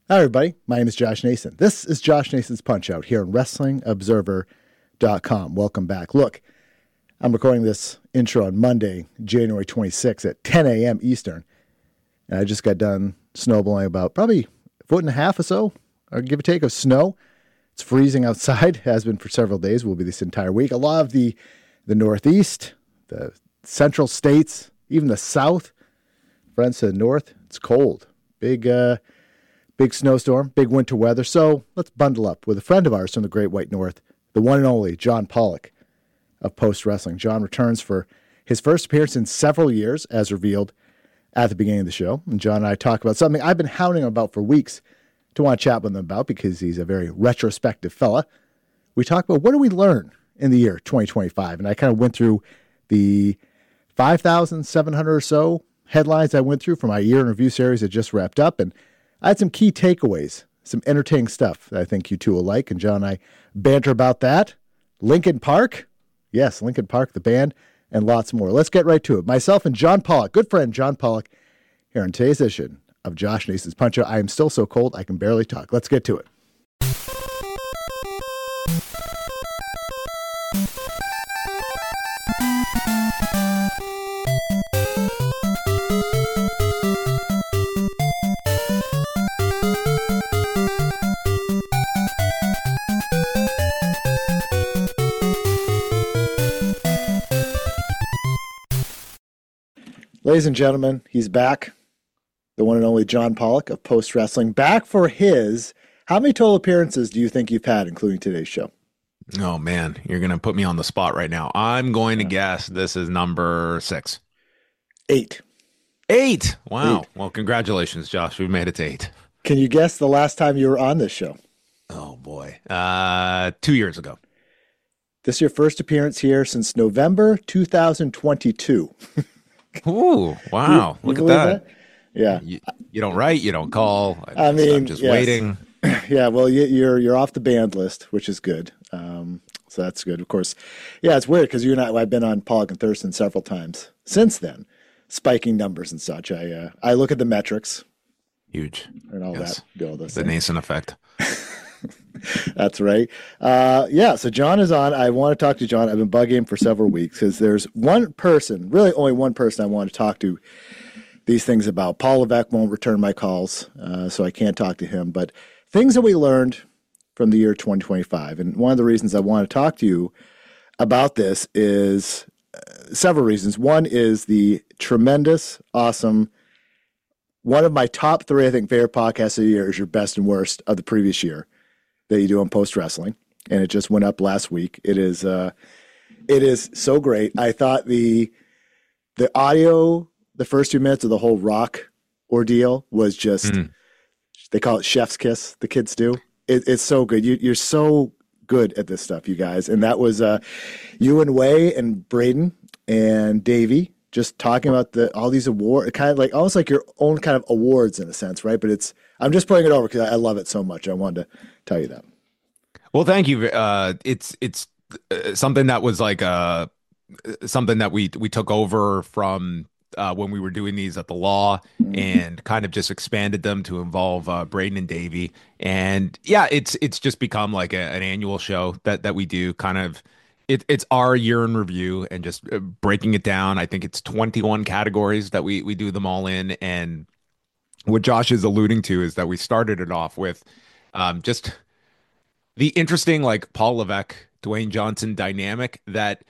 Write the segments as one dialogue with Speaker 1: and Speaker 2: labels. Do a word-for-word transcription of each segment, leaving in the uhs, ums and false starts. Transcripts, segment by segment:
Speaker 1: Hi, everybody. My name is Josh Nason. This is Josh Nason's Punch Out here on Wrestling Observer dot com. Welcome back. Look, I'm recording this intro on Monday, January twenty-sixth at ten a.m. Eastern. And I just got done snowballing about probably a foot and a half or so, or give or take, of snow. It's freezing outside, has been for several days, will be this entire week. A lot of the, the Northeast, the central states, even the South, friends to the North, it's cold. Big, uh, Big snowstorm, big winter weather. So let's bundle up with a friend of ours from the Great White North, the one and only John Pollock of Post Wrestling. John returns for his first appearance in several years, as revealed at the beginning of the show. And John and I talk about something I've been hounding him about for weeks to want to chat with him about because he's a very retrospective fella. We talk about what do we learn in the year twenty twenty-five. And I kind of went through the five thousand seven hundred or so headlines I went through for my year in review series that just wrapped up. And I had some key takeaways, some entertaining stuff that I think you two will like. And John and I banter about that. Linkin Park. Yes, Linkin Park, the band, and lots more. Let's get right to it. Myself and John Pollock, good friend John Pollock, here on today's edition of Josh Nason's Punch Out. I am still so cold, I can barely talk. Let's get to it. Ladies and gentlemen, he's back. The one and only John Pollock of Post Wrestling. Back for his, how many total appearances do you think you've had, including today's show?
Speaker 2: Oh, man, you're going to put me on the spot right now. I'm going to guess this is number six.
Speaker 1: Eight.
Speaker 2: Eight. Wow.
Speaker 1: Eight.
Speaker 2: Well, congratulations, Josh. We made it to eight.
Speaker 1: Can you guess the last time you were on this show?
Speaker 2: Oh, boy. Uh, two years ago.
Speaker 1: This is your first appearance here since November two thousand twenty-two.
Speaker 2: Ooh, wow.
Speaker 1: You, you
Speaker 2: Look at that.
Speaker 1: that. Yeah.
Speaker 2: You, you don't write, you don't call.
Speaker 1: I, I mean,
Speaker 2: I'm just
Speaker 1: yes.
Speaker 2: waiting.
Speaker 1: Yeah, well, you, you're you're off the banned list, which is good. Um, so that's good, of course. Yeah, it's weird because you and I, I've been on Pollock and Thurston several times since then, spiking numbers and such. I uh, I look at the metrics.
Speaker 2: Huge.
Speaker 1: And all
Speaker 2: yes.
Speaker 1: that. Do all this.
Speaker 2: The Nason effect.
Speaker 1: That's right. Uh, yeah, so John is on. I want to talk to John. I've been bugging him for several weeks because there's one person, really only one person I want to talk to these things about. Paul Levesque won't return my calls, uh, so I can't talk to him. But things that we learned from the year twenty twenty-five. And one of the reasons I want to talk to you about this is uh, several reasons. One is the tremendous, awesome, one of my top three, I think, favorite podcasts of the year is your best and worst of the previous year that you do on Post Wrestling, and it just went up last week. It is, uh, it is so great. I thought the the audio, the first two minutes of the whole Rock ordeal was just, mm. they call it chef's kiss. The kids do. It, it's so good. You, you're so good at this stuff, you guys. And that was uh, you and Way and Braden and Davey just talking about the all these awards, kind of like almost like your own kind of awards in a sense, right? But it's I'm just putting it over because I love it so much. I wanted to tell you that.
Speaker 2: Well, thank you. Uh, it's it's uh, something that was like uh, something that we we took over from uh, when we were doing these at the Law, mm-hmm. and kind of just expanded them to involve uh, Braden and Davey. And yeah, it's it's just become like a, an annual show that that we do. Kind of, it, it's our year in review and just breaking it down. I think it's twenty-one categories that we we do them all in. And what Josh is alluding to is that we started it off with um, just the interesting, like, Paul Levesque, Dwayne Johnson dynamic that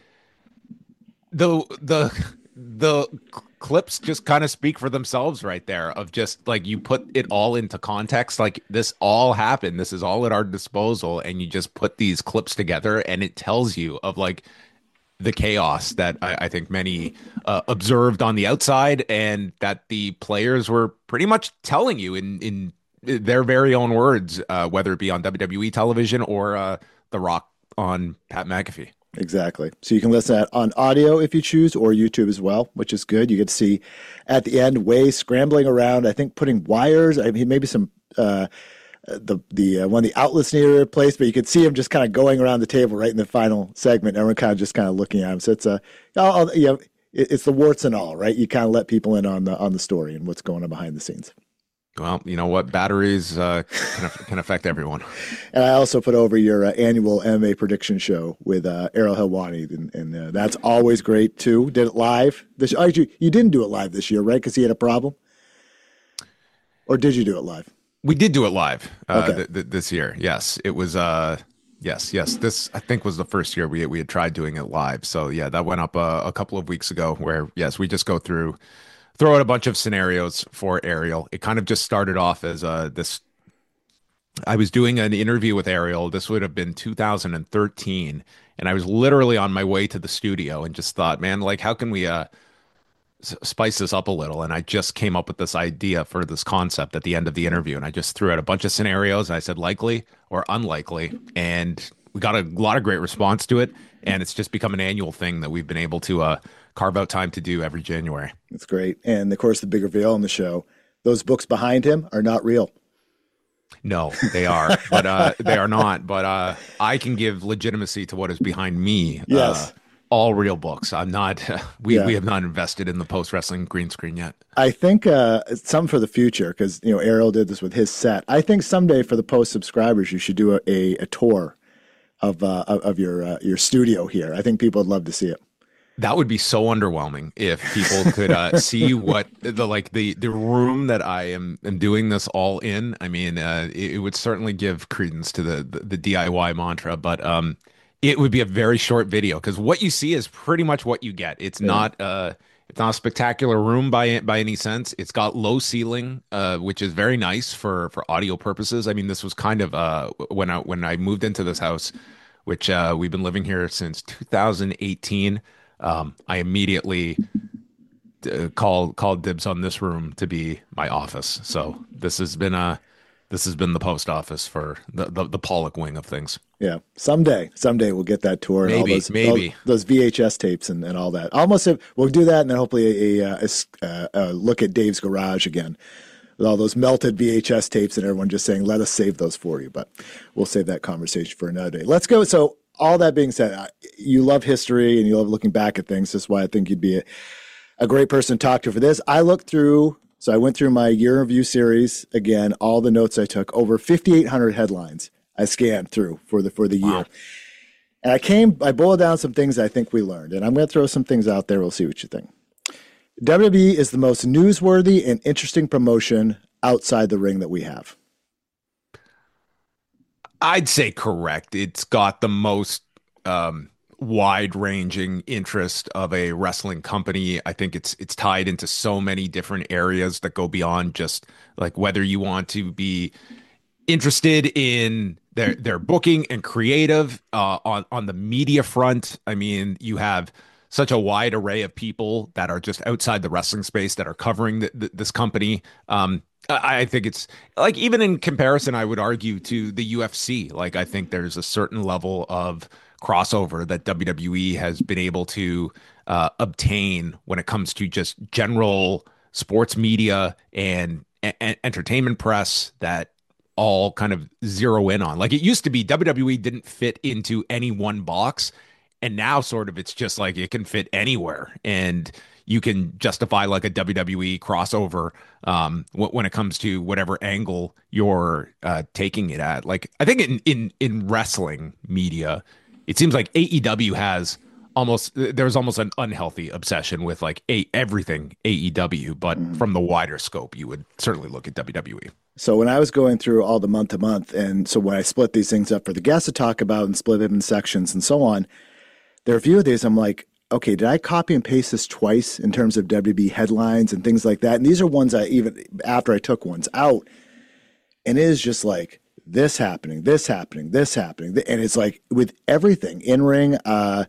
Speaker 2: the the the clips just kind of speak for themselves right there, of just like you put it all into context, like this all happened, this is all at our disposal, and you just put these clips together and it tells you of like the chaos that I, I think many uh, observed on the outside, and that the players were pretty much telling you in in their very own words, uh, whether it be on W W E television or uh, The Rock on Pat McAfee.
Speaker 1: Exactly. So you can listen to that on audio if you choose, or YouTube as well, which is good. You get to see at the end Way scrambling around, I think putting wires, I mean, maybe some uh, the the uh, one of the outlets needed replaced, but you could see him just kind of going around the table right in the final segment. Everyone kind of just kind of looking at him. So it's a, I'll, you know, it's the warts and all, right? You kind of let people in on the on the story and what's going on behind the scenes.
Speaker 2: Well, you know what? Batteries uh, can, can affect everyone.
Speaker 1: And I also put over your uh, annual M M A prediction show with uh, Errol Helwani, and, and uh, that's always great too. Did it live this? Oh, you, you didn't do it live this year, right? Because he had a problem, or did you do it live?
Speaker 2: We did do it live uh,
Speaker 1: Okay.
Speaker 2: th- th- this year. Yes, it was. Uh, yes, yes. This I think was the first year we we had tried doing it live. So yeah, that went up uh, a couple of weeks ago. Where yes, we just go through, throw out a bunch of scenarios for Ariel. It kind of just started off as uh, this. I was doing an interview with Ariel. This would have been two thousand thirteen, and I was literally on my way to the studio and just thought, man, like how can we uh s- spice this up a little? And I just came up with this idea for this concept at the end of the interview, and I just threw out a bunch of scenarios. And I said likely or unlikely, and we got a lot of great response to it. And it's just become an annual thing that we've been able to uh, carve out time to do every January.
Speaker 1: It's great. And of course, the big reveal on the show: those books behind him are not real.
Speaker 2: No, they are, but uh, they are not. But uh, I can give legitimacy to what is behind me.
Speaker 1: Yes.
Speaker 2: Uh, all real books. I'm not. we
Speaker 1: Yeah.
Speaker 2: we have not invested in the post wrestling green screen yet.
Speaker 1: I think uh, some for the future, because you know Ariel did this with his set. I think someday for the post subscribers, you should do a, a, a tour of uh, of of your uh, your studio here. I think people would love to see it.
Speaker 2: That would be so underwhelming if people could uh, see what the like the the room that I am am doing this all in. I mean, uh, it, it would certainly give credence to the, the the D I Y mantra, but um, it would be a very short video because what you see is pretty much what you get. It's
Speaker 1: Yeah.
Speaker 2: not uh, it's not a spectacular room by by any sense. It's got low ceiling, uh, which is very nice for for audio purposes. I mean, this was kind of uh when I when I moved into this house, which uh, we've been living here since two thousand eighteen. Um, I immediately uh, called called dibs on this room to be my office. So this has been a this has been the post office for the the, the Pollock wing of things.
Speaker 1: Yeah, someday, someday we'll get that tour and all
Speaker 2: Maybe,
Speaker 1: those
Speaker 2: maybe.
Speaker 1: all those V H S tapes and, and all that. Almost, a, we'll do that, and then hopefully a, a, a, a look at Dave's garage again with all those melted V H S tapes and everyone just saying, "Let us save those for you." But we'll save that conversation for another day. Let's go. So, all that being said, you love history and you love looking back at things. That's why I think you'd be a, a great person to talk to for this. I looked through. So I went through my year review series again. All the notes I took, over fifty-eight hundred headlines I scanned through for the for the year.
Speaker 2: Wow.
Speaker 1: And I came, I boiled down some things I think we learned, and I'm going to throw some things out there. We'll see what you think. W W E is the most newsworthy and interesting promotion outside the ring that we have.
Speaker 2: I'd say correct. It's got the most um, wide-ranging interest of a wrestling company. I think it's it's tied into so many different areas that go beyond just like whether you want to be interested in their their booking and creative uh, on on the media front. I mean, you have such a wide array of people that are just outside the wrestling space that are covering the, the, this company. Um, I, I think it's like even in comparison, I would argue to the U F C. Like I think there's a certain level of crossover that W W E has been able to uh, obtain when it comes to just general sports media and a- entertainment press that all kind of zero in on. Like it used to be W W E didn't fit into any one box. And now sort of it's just like it can fit anywhere and you can justify like a W W E crossover um, w- when it comes to whatever angle you're uh, taking it at. Like I think in, in, in wrestling media, it seems like A E W has almost, there's almost an unhealthy obsession with like a, everything A E W, but mm. from the wider scope, you would certainly look at W W E.
Speaker 1: So when I was going through all the month to month, and so when I split these things up for the guests to talk about and split them in sections and so on, there are a few of these I'm like, okay, did I copy and paste this twice in terms of W W E headlines and things like that? And these are ones I even, after I took ones out, and it is just like, this happening, this happening, this happening. And it's like with everything, in-ring, uh,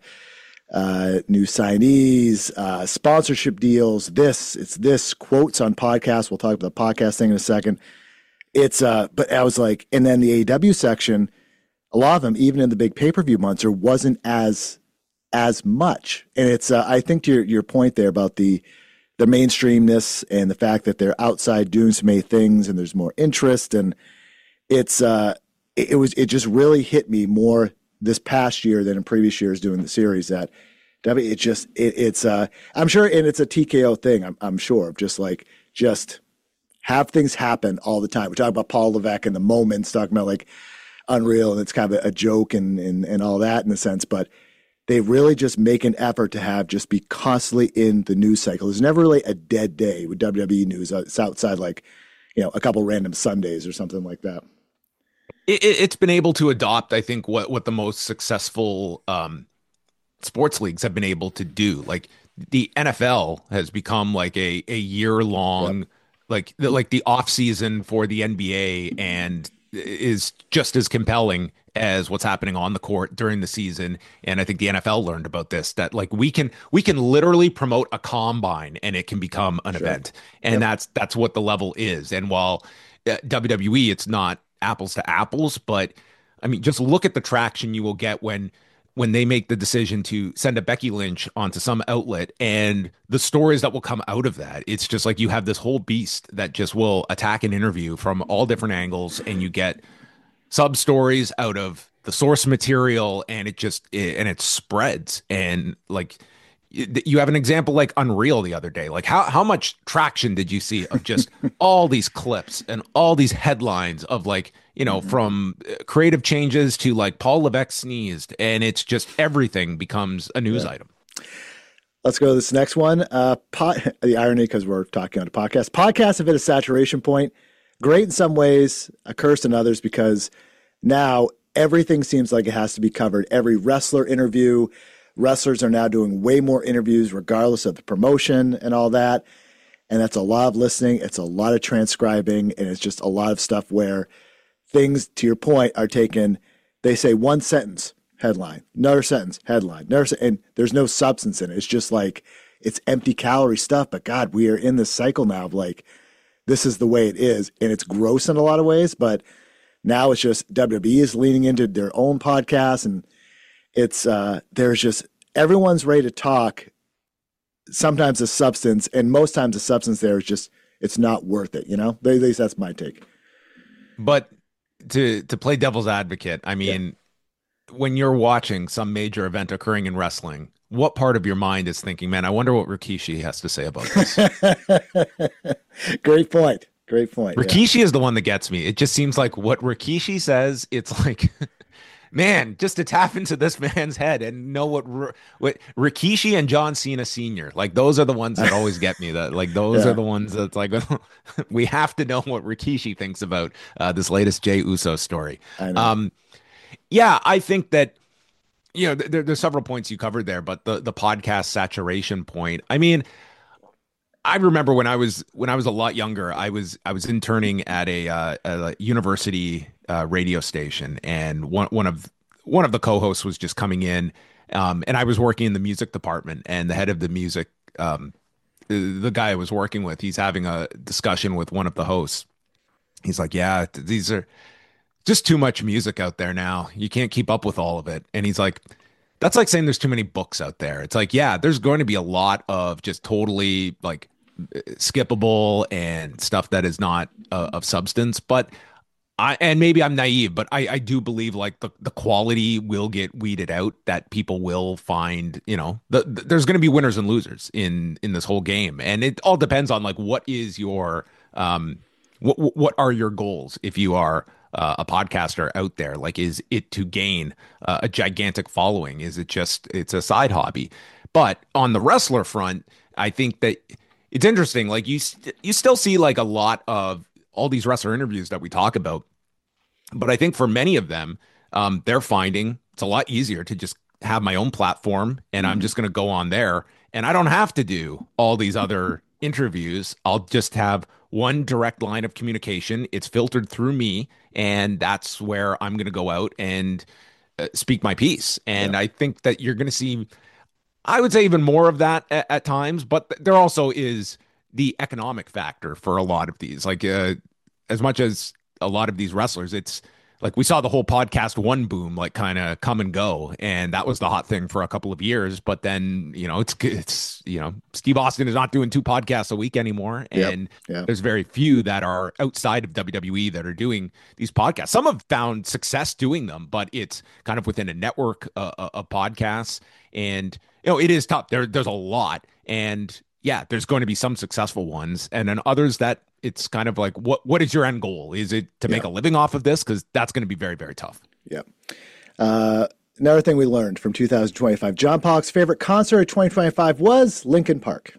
Speaker 1: uh, new signees, uh, sponsorship deals, this, it's this, quotes on podcasts. We'll talk about the podcast thing in a second. It's, uh, but I was like, and then the A E W section, a lot of them, even in the big pay-per-view months, there wasn't as as much. And it's, uh, I think to your, your point there about the, the mainstreamness and the fact that they're outside doing so many things and there's more interest. And it's, uh, it, it was, it just really hit me more this past year than in previous years doing the series that W, it just, it, it's, uh, I'm sure, and it's a T K O thing. I'm, I'm sure of just like, just have things happen all the time. We're talking about Paul Levesque and the moments, talking about like Unreal, and it's kind of a, a joke and, and and all that in a sense, but they really just make an effort to have just be constantly in the news cycle. There's never really a dead day with W W E news. It's outside like, you know, a couple random Sundays or something like that.
Speaker 2: It, it's been able to adopt, I think, what what the most successful um, sports leagues have been able to do. Like the N F L has become like a a year long, yep. like like the off season for the N B A, and is just as compelling as what's happening on the court during the season. And I think the N F L learned about this, that like we can we can literally promote a combine and it can become an sure. event, and yep. that's that's what the level is. And while uh, W W E, it's not apples to apples, but I mean, just look at the traction you will get when when they make the decision to send a Becky Lynch onto some outlet, and the stories that will come out of that. It's just like you have this whole beast that just will attack an interview from all different angles, and you get sub stories out of the source material, and it just it, and it spreads. And like you have an example like Unreal the other day. Like how how much traction did you see of just all these clips and all these headlines of like, you know, mm-hmm. from creative changes to like Paul Levesque sneezed, and it's just everything becomes a news yeah. item.
Speaker 1: Let's go to this next one. Uh, pod, the irony, because we're talking on a podcast. Podcasts have hit a saturation point. Great in some ways, a curse in others, because now everything seems like it has to be covered. Every wrestler interview, wrestlers are now doing way more interviews regardless of the promotion and all that. And that's a lot of listening. It's a lot of transcribing. And it's just a lot of stuff where things, to your point, are taken. They say one sentence, headline, another sentence, headline, another se- and there's no substance in it. It's just like, it's empty calorie stuff. But God, we are in this cycle now of like, this is the way it is. And it's gross in a lot of ways. But now it's just W W E is leaning into their own podcasts, and it's uh, there's just everyone's ready to talk. Sometimes the substance, and most times the substance there is just it's not worth it. You know, at least that's my take.
Speaker 2: But to to play devil's advocate, I mean, yeah. when you're watching some major event occurring in wrestling, what part of your mind is thinking, "Man, I wonder what Rikishi has to say about this"?
Speaker 1: Great point. Great point.
Speaker 2: Rikishi yeah. is the one that gets me. It just seems like what Rikishi says, it's like, man, just to tap into this man's head and know what what Rikishi and John Cena Senior, like those are the ones that always get me. That like those yeah. are the ones that's like we have to know what Rikishi thinks about uh, this latest Jey Uso story.
Speaker 1: I know.
Speaker 2: Um, yeah, I think that you know there, there's several points you covered there, but the the podcast saturation point. I mean. I remember when I was when I was a lot younger, I was I was interning at a, uh, a university uh, radio station, and one one of one of the co-hosts was just coming in, um, and I was working in the music department, and the head of the music, um, the guy I was working with, he's having a discussion with one of the hosts. He's like, "Yeah, these are just too much music out there now. You can't keep up with all of it." And he's like, that's like saying there's too many books out there. It's like, yeah, there's going to be a lot of just totally like skippable and stuff that is not uh, of substance. But I, and maybe I'm naive, but I, I do believe like the, the quality will get weeded out, that people will find, you know, the, the, there's going to be winners and losers in, in this whole game. And it all depends on like, what is your, um, what, what are your goals if you are Uh, a podcaster out there? Like, is it to gain uh, a gigantic following? Is it just it's a side hobby? But on the wrestler front, I think that it's interesting. Like you, st- you still see like a lot of all these wrestler interviews that we talk about, but I think for many of them, um, they're finding it's a lot easier to just have my own platform, and mm-hmm. I'm just going to go on there, and I don't have to do all these other interviews. I'll just have one direct line of communication. It's filtered through me, and that's where I'm going to go out and uh, speak my piece. And yeah. I think that you're going to see, I would say, even more of that at, at times, but th- there also is the economic factor for a lot of these. Like uh, as much as a lot of these wrestlers, it's like we saw the whole podcast one boom like kind of come and go, and that was the hot thing for a couple of years. But then, you know, it's it's you know, Steve Austin is not doing two podcasts a week anymore, and
Speaker 1: yep, yep.
Speaker 2: there's very few that are outside of W W E that are doing these podcasts. Some have found success doing them, but it's kind of within a network uh, of podcasts, and you know, it is tough. There there's a lot, and yeah, there's going to be some successful ones, and then others that it's kind of like, what what is your end goal? Is it to make
Speaker 1: Yeah.
Speaker 2: a living off of this? Because that's going to be very, very tough.
Speaker 1: Yeah. Uh, another thing we learned from two thousand twenty-five, John Pollock's favorite concert of twenty twenty-five was Linkin Park.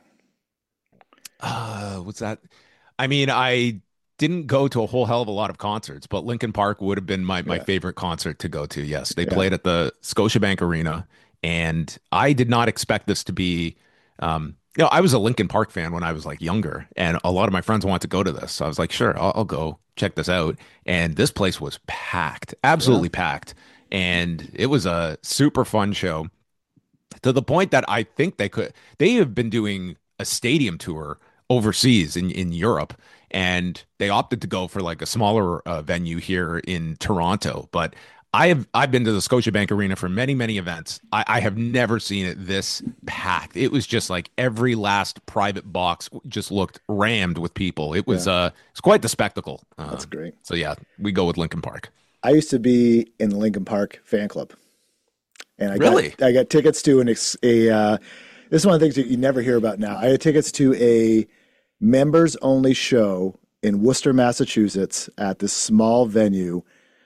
Speaker 2: Uh, what's that? I mean, I didn't go to a whole hell of a lot of concerts, but Linkin Park would have been my, my
Speaker 1: Yeah.
Speaker 2: favorite concert to go to. Yes, they
Speaker 1: Yeah.
Speaker 2: played at the Scotiabank Arena, and I did not expect this to be. Um, you know, I was a Linkin Park fan when I was like younger, and a lot of my friends wanted to go to this. So I was like, sure, I'll, I'll go check this out. And this place was packed, absolutely
Speaker 1: Yeah.
Speaker 2: packed, and it was a super fun show to the point that I think they could. They have been doing a stadium tour overseas in in Europe, and they opted to go for like a smaller uh, venue here in Toronto. But I have I've been to the Scotiabank Arena for many many events. I, I have never seen it this packed. It was just like every last private box just looked rammed with people. It was
Speaker 1: Yeah.
Speaker 2: uh it's quite the spectacle. Uh,
Speaker 1: That's great.
Speaker 2: So yeah, we go with Linkin Park.
Speaker 1: I used to be in the Linkin Park fan club, and I
Speaker 2: Really?
Speaker 1: got I got tickets to an ex, a. Uh, this is one of the things that you never hear about now. I had tickets to a members only show in Worcester, Massachusetts, at this small venue,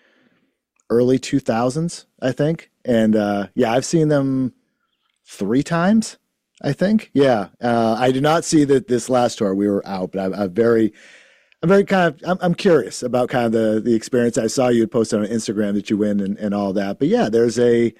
Speaker 1: early two thousands, I think. And uh, yeah, I've seen them three times, I think. Yeah, uh, I did not see that this last tour. We were out, but I'm, I'm very. I'm very kind of, I'm, I'm curious about kind of the, the experience. I saw you had posted on Instagram that you win and, and all that. But yeah, there's a,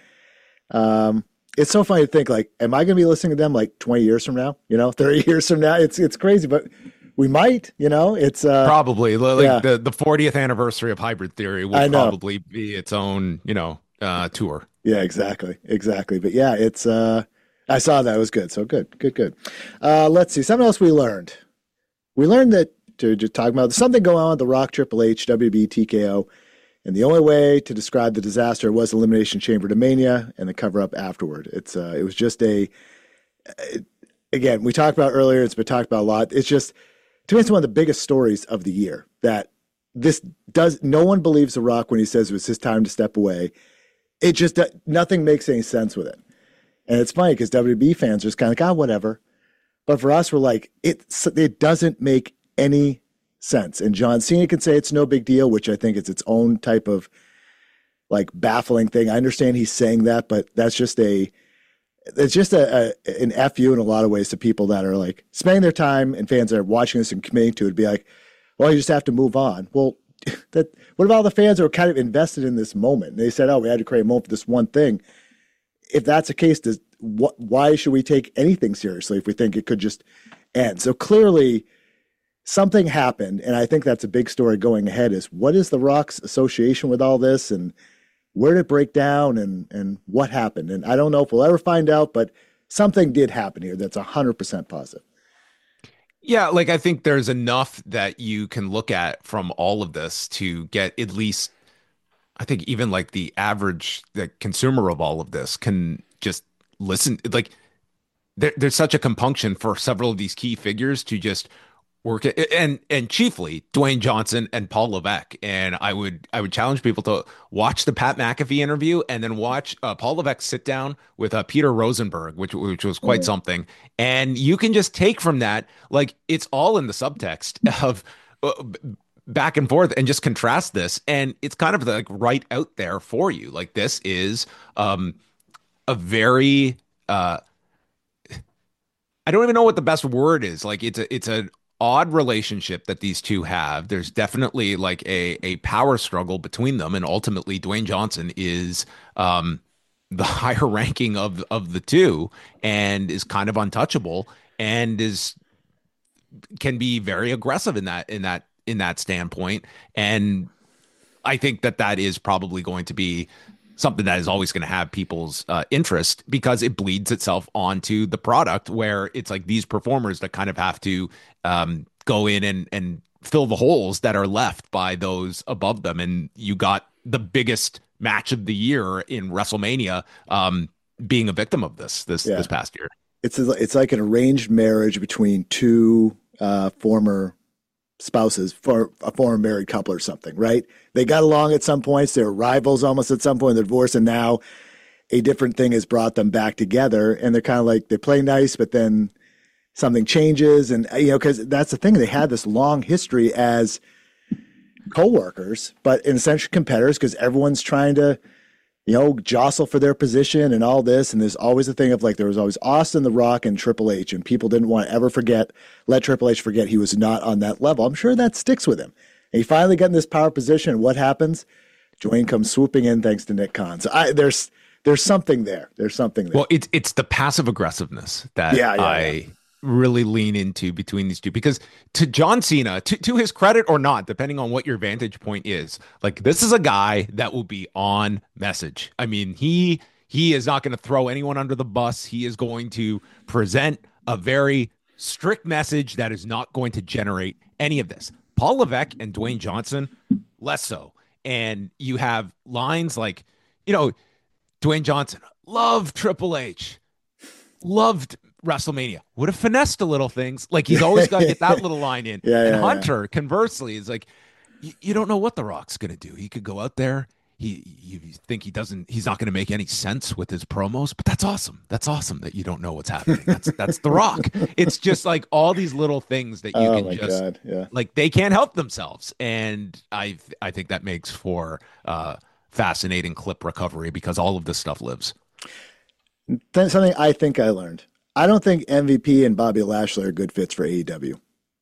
Speaker 1: um, it's so funny to think like, am I going to be listening to them like twenty years from now, you know, thirty years from now? It's, it's crazy, but we might, you know, it's, uh,
Speaker 2: Probably like
Speaker 1: yeah.
Speaker 2: the the fortieth anniversary of Hybrid Theory will
Speaker 1: I know.
Speaker 2: probably be its own, you know, uh, tour.
Speaker 1: yeah, exactly. Exactly. But yeah, it's, uh, I saw that. It was good. So good, good, good. Uh, let's see. Something else we learned. We learned that, to just talk about there's something going on with the Rock, Triple H, W B, T K O, and the only way to describe the disaster was Elimination Chamber to Mania and the cover up afterward. It's uh, it was just a it, again we talked about earlier. It's been talked about a lot. It's just to me it's one of the biggest stories of the year that this does. No one believes the Rock when he says it was his time to step away. It just nothing makes any sense with it, and it's funny because W B fans are just kind of like, ah, whatever. But for us, we're like it. It doesn't make any sense. And John Cena can say it's no big deal, which I think is its own type of like baffling thing. I understand he's saying that, but that's just a, it's just a, a an F you in a lot of ways to people that are like spending their time and fans that are watching this and committing to it, be like, well, you just have to move on. Well, that what about all the fans that were kind of invested in this moment? And they said, oh, we had to create a moment for this one thing. If that's the case, does what, why should we take anything seriously if we think it could just end? So clearly, something happened, and I think that's a big story going ahead is what is The Rock's association with all this and where did it break down and, and what happened? And I don't know if we'll ever find out, but something did happen here that's one hundred percent positive.
Speaker 2: Yeah, like I think there's enough that you can look at from all of this to get at least, I think even like the average the consumer of all of this can just listen. Like there, there's such a compunction for several of these key figures to just work it, and and chiefly Dwayne Johnson and Paul Levesque. And I would I would challenge people to watch the Pat McAfee interview and then watch uh, Paul Levesque sit down with uh, Peter Rosenberg, which which was quite
Speaker 1: Mm.
Speaker 2: something. And you can just take from that, like it's all in the subtext of uh, back and forth, and just contrast this, and it's kind of like right out there for you. Like this is um a very uh I don't even know what the best word is. Like it's a it's an odd relationship that these two have. There's definitely like a a power struggle between them, and ultimately Dwayne Johnson is um the higher ranking of of the two and is kind of untouchable and is can be very aggressive in that in that in that standpoint. And I think that that is probably going to be something that is always going to have people's uh, interest because it bleeds itself onto the product, where it's like these performers that kind of have to um, go in and, and fill the holes that are left by those above them. And you got the biggest match of the year in WrestleMania um, being a victim of this this
Speaker 1: Yeah.
Speaker 2: this past year.
Speaker 1: It's it's like an arranged marriage between two uh, former spouses, for a former married couple or something, right? They got along at some points. They were rivals almost at some point. They're divorced, and now a different thing has brought them back together. And they're kind of like they play nice, but then something changes, and you know, because that's the thing, they had this long history as co-workers, but in essentially competitors, because everyone's trying to, you know, jostle for their position and all this. And there's always a thing of like, there was always Austin, The Rock, and Triple H, and people didn't want to ever forget, let Triple H forget he was not on that level. I'm sure that sticks with him. And he finally got in this power position. And what happens? Dwayne comes swooping in thanks to Nick Khan. So I, there's there's something there. There's something there.
Speaker 2: Well, it's it's the passive aggressiveness that
Speaker 1: yeah, yeah,
Speaker 2: I
Speaker 1: yeah.
Speaker 2: really lean into between these two, because to John Cena, to, to his credit or not, depending on what your vantage point is, like this is a guy that will be on message. I mean, he he is not going to throw anyone under the bus. He is going to present a very strict message that is not going to generate any of this. Paul Levesque and Dwayne Johnson, less so. And you have lines like, you know, Dwayne Johnson, love Triple H, loved WrestleMania, would have finessed a little things. Like he's always got to get that little line in.
Speaker 1: yeah,
Speaker 2: and
Speaker 1: yeah,
Speaker 2: Hunter,
Speaker 1: yeah.
Speaker 2: conversely, is like, you, you don't know what The Rock's going to do. He could go out there. He, you think he doesn't, he's not going to make any sense with his promos, but that's awesome. That's awesome that you don't know what's happening. That's, that's The Rock. It's just like all these little things that you
Speaker 1: Oh
Speaker 2: can
Speaker 1: my
Speaker 2: just,
Speaker 1: God. Yeah.
Speaker 2: like they can't help themselves. And I, I think that makes for uh fascinating clip recovery because all of this stuff lives.
Speaker 1: Then something I think I learned. I don't think M V P and Bobby Lashley are good fits for A E W.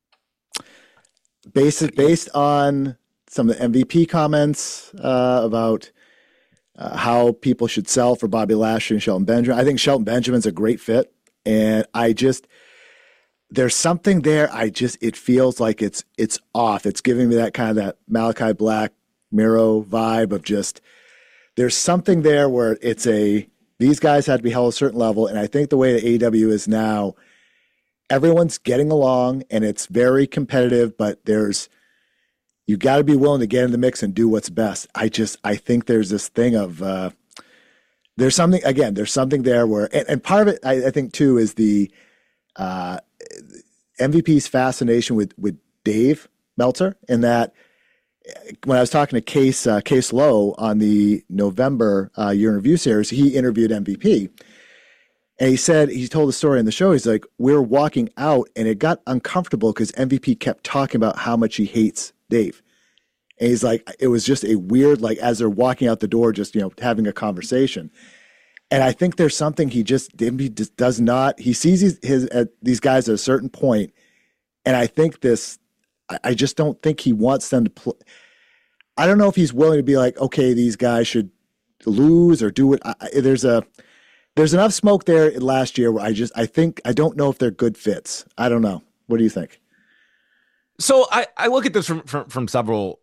Speaker 1: Based, based on some of the M V P comments uh, about uh, how people should sell for Bobby Lashley and Shelton Benjamin. I think Shelton Benjamin's a great fit. And I just, there's something there. I just, it feels like it's, it's off. It's giving me that kind of that Malachi Black, Miro vibe of just, there's something there where it's a, these guys had to be held a certain level. And I think the way that A E W is now, everyone's getting along and it's very competitive, but there's, you got to be willing to get in the mix and do what's best. I just, I think there's this thing of, uh, there's something, again, there's something there where, and, and part of it, I, I think too, is the uh, M V P's fascination with, with Dave Meltzer, in that when I was talking to Case uh, Case Lowe on the November uh, year in review series, he interviewed M V P, and he said, he told the story in the show. He's like, we were walking out, and it got uncomfortable because M V P kept talking about how much he hates Dave, and he's like, it was just a weird, like as they're walking out the door, just you know having a conversation. And I think there's something he just he just does not. He sees his, his uh, these guys at a certain point, and I think this. I just don't think he wants them to play. I don't know if he's willing to be like, okay, these guys should lose or do it. I, there's a, there's enough smoke there last year where I just, I think, I don't know if they're good fits. I don't know. What do you think?
Speaker 2: So I, I look at this from, from, from several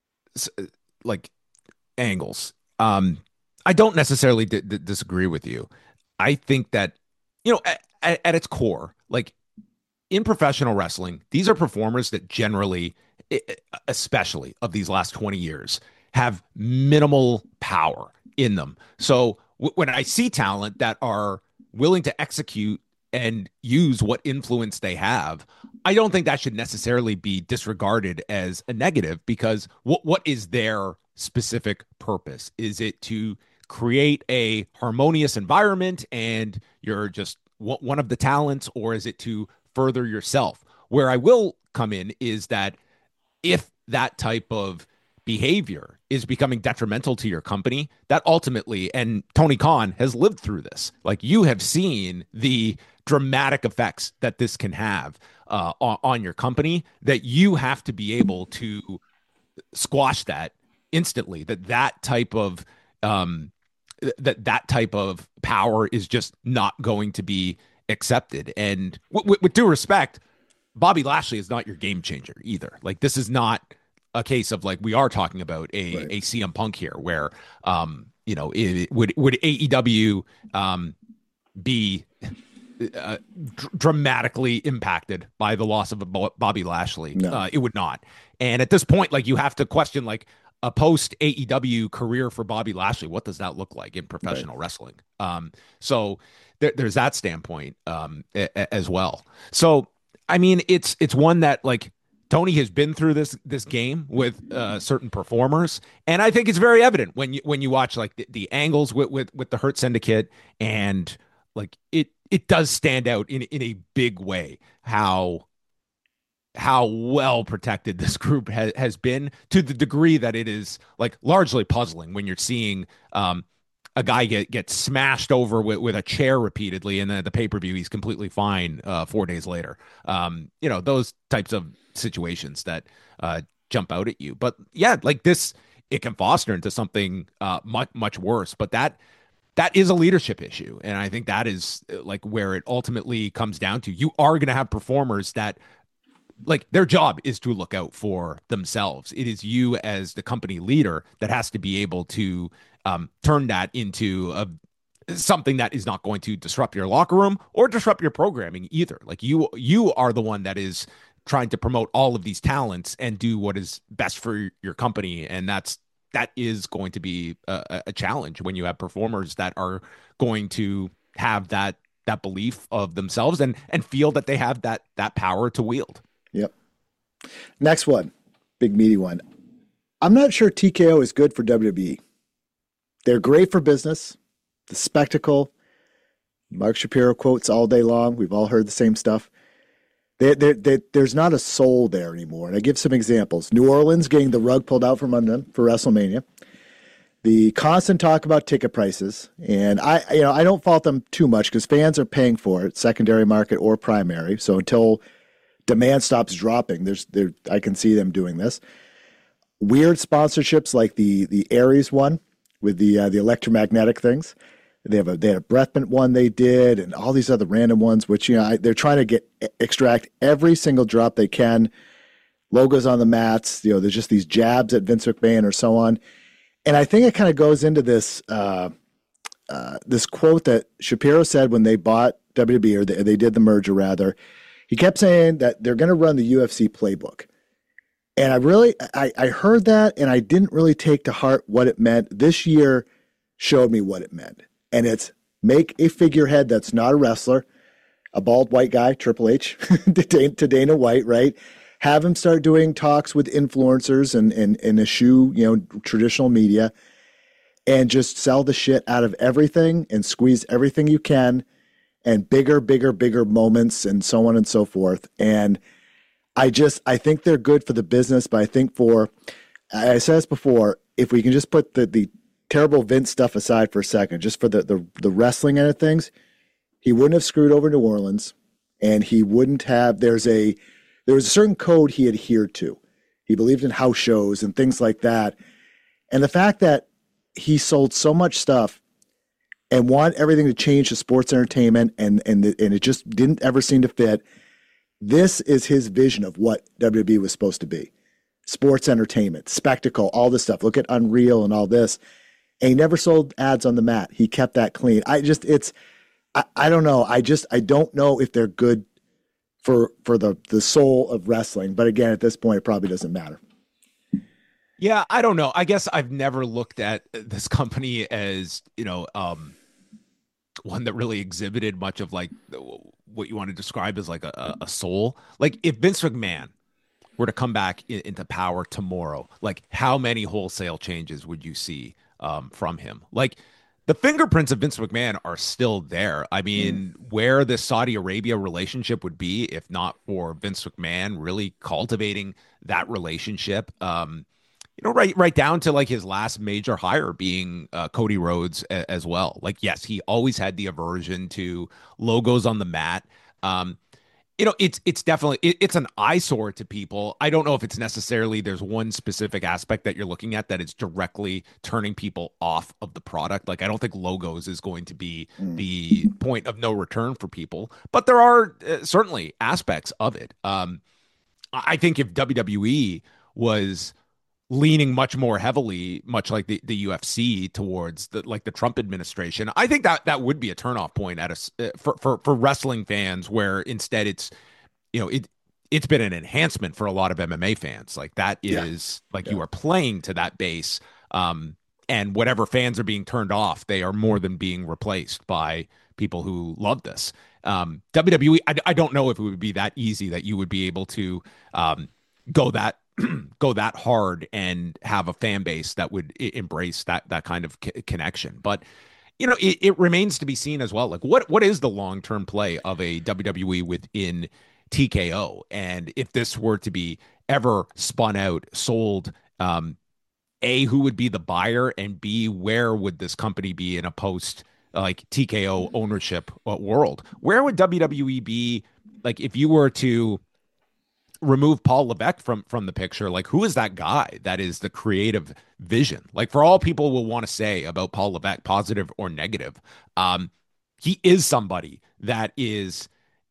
Speaker 2: like angles. Um, I don't necessarily d- d- disagree with you. I think that, you know, at, at, at its core, like, in professional wrestling, these are performers that generally, especially of these last twenty years, have minimal power in them. So w- when I see talent that are willing to execute and use what influence they have, I don't think that should necessarily be disregarded as a negative, because what what is their specific purpose? Is it to create a harmonious environment and you're just one of the talents, or is it to further yourself? Where I will come in is that if that type of behavior is becoming detrimental to your company, that ultimately, and Tony Khan has lived through this, like you have seen the dramatic effects that this can have uh, on, on your company, that you have to be able to squash that instantly, that that type of um, that that type of power is just not going to be accepted. And w- w- with due respect, Bobby Lashley is not your game changer either. Like, this is not a case of like, we are talking about a,
Speaker 1: Right.
Speaker 2: a C M Punk here where, um, you know, it, it would, would A E W um, be uh, dr- dramatically impacted by the loss of a Bo- Bobby Lashley?
Speaker 1: No.
Speaker 2: Uh, it would not. And at this point, like, you have to question, like, a post A E W career for Bobby Lashley, what does that look like in professional right. wrestling? Um, so there, there's that standpoint um, a, a, as well. So, I mean, it's it's one that, like, Tony has been through this this game with uh, certain performers, and I think it's very evident when you when you watch like the, the angles with, with with the Hurt Syndicate, and like it it does stand out in in a big way how how well protected this group ha- has been, to the degree that it is like largely puzzling when you're seeing um, a guy get get smashed over with, with a chair repeatedly, and then at the pay per view he's completely fine uh, four days later. Um, you know, those types of situations that uh, jump out at you. But yeah, like this, it can foster into something uh, much much worse. But that that is a leadership issue, and I think that is uh, like where it ultimately comes down to. You are going to have performers that, like, their job is to look out for themselves. It is you as the company leader that has to be able to um, turn that into a something that is not going to disrupt your locker room or disrupt your programming either. Like, you you are the one that is trying to promote all of these talents and do what is best for your company, and that's that is going to be a, a challenge when you have performers that are going to have that that belief of themselves and and feel that they have that that power to wield.
Speaker 1: Yep. Next one, big meaty one. I'm not sure T K O is good for W W E. They're great for business, the spectacle. Mark Shapiro quotes all day long. We've all heard the same stuff. They, they, they, there's not a soul there anymore. And I give some examples. New Orleans getting the rug pulled out from under them for WrestleMania. The constant talk about ticket prices. And I, you know, I don't fault them too much because fans are paying for it, secondary market or primary. So until demand stops dropping, there's there I can see them doing this. Weird sponsorships like the the Aries one with the uh, the electromagnetic things. They have a they had a breath mint one they did, and all these other random ones, which, you know, I, they're trying to get extract every single drop they can. Logos on the mats, you know, there's just these jabs at Vince McMahon or so on. And I think it kind of goes into this uh, uh, this quote that Shapiro said when they bought W W E, or they, they did the merger rather. He kept saying that they're going to run the U F C playbook. And I really, I, I heard that, and I didn't really take to heart what it meant. This year showed me what it meant. And it's make a figurehead that's not a wrestler, a bald white guy, Triple H, to Dana White, right? Have him start doing talks with influencers and, and, and eschew, you know, traditional media, and just sell the shit out of everything and squeeze everything you can, and bigger, bigger, bigger moments and so on and so forth. And I just, I think they're good for the business, but I think for, I said this before, if we can just put the, the terrible Vince stuff aside for a second, just for the, the, the wrestling end of things, he wouldn't have screwed over New Orleans, and he wouldn't have, there's a, there was a certain code he adhered to. He believed in house shows and things like that. And the fact that he sold so much stuff and want everything to change to sports entertainment, and and and it just didn't ever seem to fit. This is his vision of what W W E was supposed to be. Sports entertainment, spectacle, all this stuff. Look at Unreal and all this. And he never sold ads on the mat. He kept that clean. I just, it's, I, I don't know. I just, I don't know if they're good for for the, the soul of wrestling. But again, at this point, it probably doesn't matter.
Speaker 2: Yeah, I don't know. I guess I've never looked at this company as, you know, um, one that really exhibited much of like what you want to describe as like a, a soul. Like, if Vince McMahon were to come back in, into power tomorrow, like, how many wholesale changes would you see um, from him? Like, the fingerprints of Vince McMahon are still there. I mean, mm. where the Saudi Arabia relationship would be if not for Vince McMahon really cultivating that relationship. Um, You know, right, right down to like his last major hire being uh, Cody Rhodes a, as well. Like, yes, he always had the aversion to logos on the mat. Um, you know, it's it's definitely it, it's an eyesore to people. I don't know if it's necessarily there's one specific aspect that you're looking at that is directly turning people off of the product. Like, I don't think logos is going to be mm. the point of no return for people, but there are uh, certainly aspects of it. Um, I think if W W E was leaning much more heavily, much like the, the U F C, towards the like the Trump administration, I think that that would be a turnoff point at a for for for wrestling fans, where instead it's, you know, it it's been an enhancement for a lot of M M A fans. Like, that is yeah. like yeah. you are playing to that base, um, and whatever fans are being turned off, they are more than being replaced by people who love this. Um, W W E, I, I don't know if it would be that easy that you would be able to um, go that. go that hard and have a fan base that would I- embrace that that kind of c- connection. But you know, it, it remains to be seen as well. Like, what what is the long term play of a W W E within T K O? And if this were to be ever spun out, sold, um, A, who would be the buyer, and B, where would this company be in a post like T K O ownership uh, world? Where would W W E be, like, if you were to remove Paul Levesque from from the picture? Like, who is that guy that is the creative vision? Like, for all people will want to say about Paul Levesque, positive or negative, um, he is somebody that is,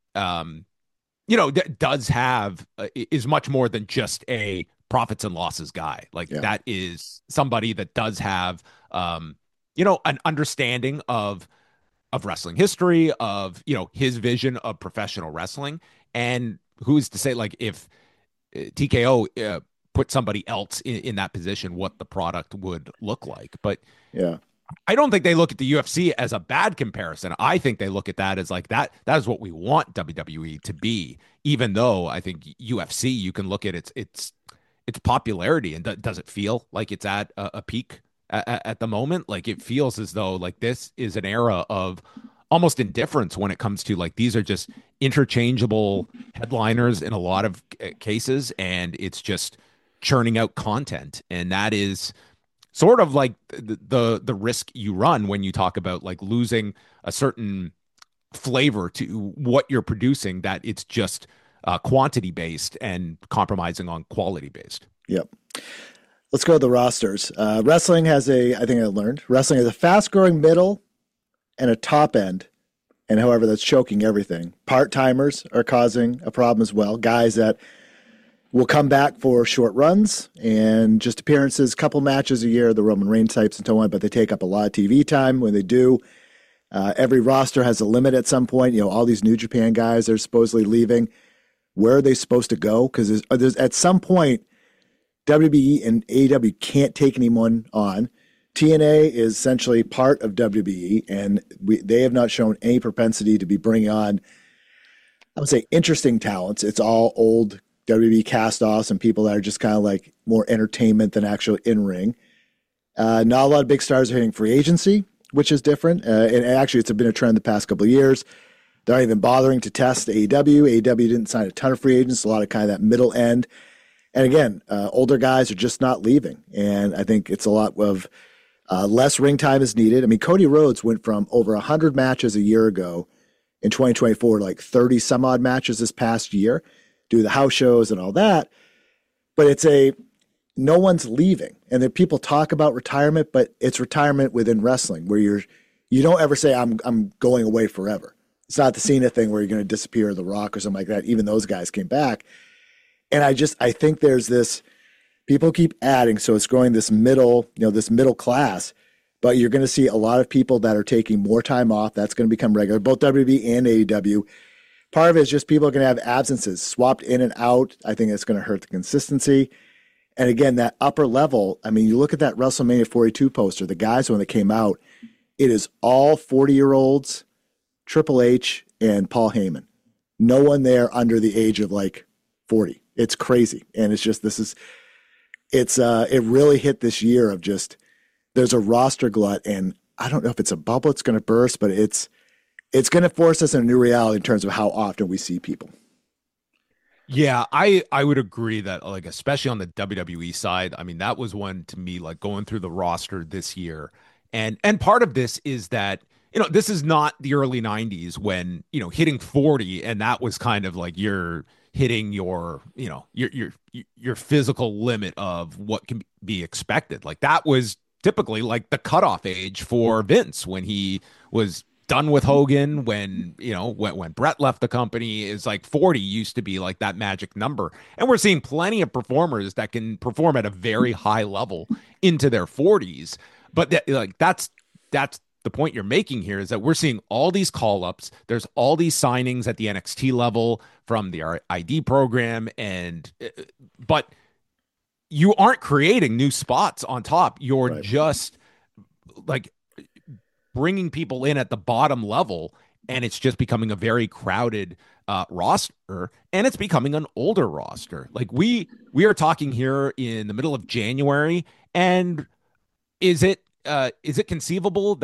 Speaker 2: um, you know, that does have uh, is much more than just a profits and losses guy. Like,
Speaker 1: Yeah.
Speaker 2: that is somebody that does have, um, you know, an understanding of of wrestling history, of, you know, his vision of professional wrestling. And who's to say, like, if uh, T K O uh, put somebody else in, in that position, what the product would look like? But
Speaker 1: Yeah.
Speaker 2: I don't think they look at the U F C as a bad comparison. I think they look at that as like that. That is what we want W W E to be. Even though I think U F C, you can look at its its its popularity, and th- does it feel like it's at a, a peak at, at the moment? Like, it feels as though like this is an era of almost indifference when it comes to, like, these are just interchangeable headliners in a lot of uh, cases, and it's just churning out content, and that is sort of like the, the the risk you run when you talk about like losing a certain flavor to what you're producing, that it's just uh, quantity based and compromising on quality based.
Speaker 1: Yep. Let's go to the rosters. Uh, wrestling has a, I think I learned, wrestling has a fast growing middle and a top end. And however, that's choking everything. Part timers are causing a problem as well. Guys that will come back for short runs and just appearances, couple matches a year, the Roman Reigns types and so on, but they take up a lot of T V time when they do. Uh, every roster has a limit at some point. You know, all these New Japan guys are supposedly leaving. Where are they supposed to go? Because there's, there's at some point, W W E and A E W can't take anyone on. T N A is essentially part of W W E, and we, they have not shown any propensity to be bringing on, I would say, interesting talents. It's all old W W E cast-offs and people that are just kind of like more entertainment than actual in-ring. Uh, not a lot of big stars are hitting free agency, which is different. Uh, and actually, it's been a trend the past couple of years. They're not even bothering to test A E W. A E W didn't sign a ton of free agents, a lot of kind of that middle end. And again, uh, older guys are just not leaving. And I think it's a lot of uh, less ring time is needed. I mean, Cody Rhodes went from over one hundred matches a year ago in twenty twenty-four to like thirty some odd matches this past year, do the house shows and all that. But it's a, no one's leaving. And then people talk about retirement, but it's retirement within wrestling where you're, you don't ever say, I'm, I'm going away forever. It's not the Cena thing where you're going to disappear, The Rock or something like that. Even those guys came back. And I just, I think there's this, people keep adding, so it's growing this middle, you know, this middle class, but you're going to see a lot of people that are taking more time off. That's going to become regular, both W W E and A E W. Part of it is just people are going to have absences, swapped in and out. I think it's going to hurt the consistency. And again, that upper level, I mean, you look at that WrestleMania forty-two poster, the guys when they came out, it is all forty-year-olds, Triple H, and Paul Heyman. No one there under the age of like forty. It's crazy. And it's just, this is, it's, uh, it really hit this year of just, there's a roster glut, and I don't know if it's a bubble it's going to burst, but it's, it's going to force us in a new reality in terms of how often we see people.
Speaker 2: Yeah, I I would agree that, like, especially on the W W E side, I mean, that was one to me, like, going through the roster this year. And and part of this is that, you know, this is not the early nineties when, you know, hitting forty and that was kind of like you're hitting your, you know, your your your physical limit of what can be expected. Like, that was typically like the cutoff age for Vince when he was done with Hogan, when, you know, when, when Brett left the company. Is like forty used to be like that magic number. And we're seeing plenty of performers that can perform at a very high level into their forties. But that, like, that's, that's the point you're making here, is that we're seeing all these call ups. There's all these signings at the N X T level from the I D program. And, but you aren't creating new spots on top. You're
Speaker 1: Right.
Speaker 2: just like bringing people in at the bottom level, and it's just becoming a very crowded uh, roster, and it's becoming an older roster. Like, we we are talking here in the middle of January, and is it uh, is it conceivable that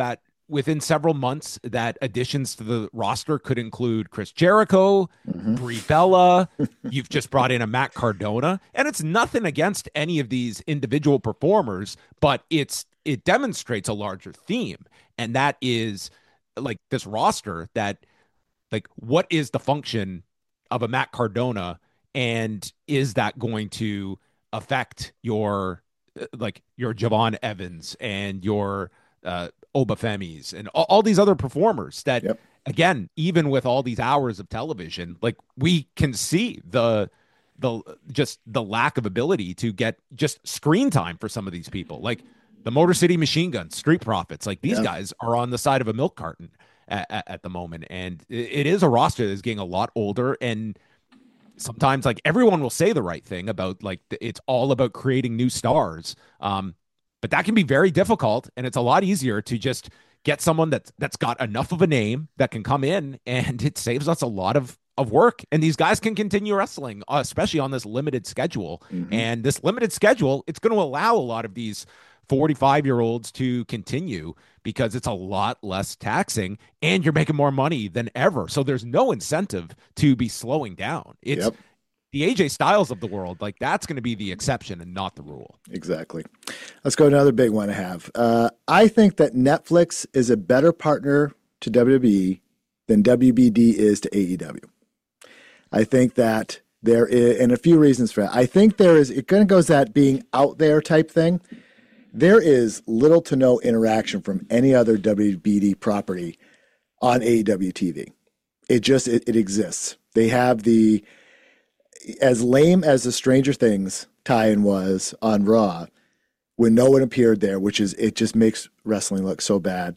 Speaker 2: within several months that additions to the roster could include Chris Jericho,
Speaker 1: Mm-hmm.
Speaker 2: Brie Bella. You've just brought in a Matt Cardona, and it's nothing against any of these individual performers, but it's it demonstrates a larger theme, and that is like this roster that like what is the function of a Matt Cardona, and is that going to affect your uh, like your Javon Evans and your uh, Obafemis and all, all these other performers that
Speaker 1: Yep.
Speaker 2: again, even with all these hours of television, like we can see the the just the lack of ability to get just screen time for some of these people, like the Motor City Machine Guns, Street Profits. Like these
Speaker 1: Yep.
Speaker 2: guys are on the side of a milk carton at, at, at the moment, and it, it is a roster that's getting a lot older. And sometimes, like everyone will say the right thing about like it's all about creating new stars, um, but that can be very difficult, and it's a lot easier to just get someone that's that's got enough of a name that can come in, and it saves us a lot of of work. And these guys can continue wrestling, uh, especially on this limited schedule.
Speaker 1: Mm-hmm.
Speaker 2: And this limited schedule, it's going to allow a lot of these forty-five year olds to continue because it's a lot less taxing and you're making more money than ever. So there's no incentive to be slowing down. It's
Speaker 1: Yep.
Speaker 2: the A J Styles of the world. Like that's going to be the exception and not the rule.
Speaker 1: Exactly. Let's go to another big one I have. Uh, I think that Netflix is a better partner to W W E than W B D is to A E W. I think that there is, and a few reasons for that. I think there is, it kind of goes that being out there type thing. There is little to no interaction from any other W B D property on A E W T V. It just, it, it exists. They have the, as lame as the Stranger Things tie-in was on Raw, when no one appeared there, which is, it just makes wrestling look so bad.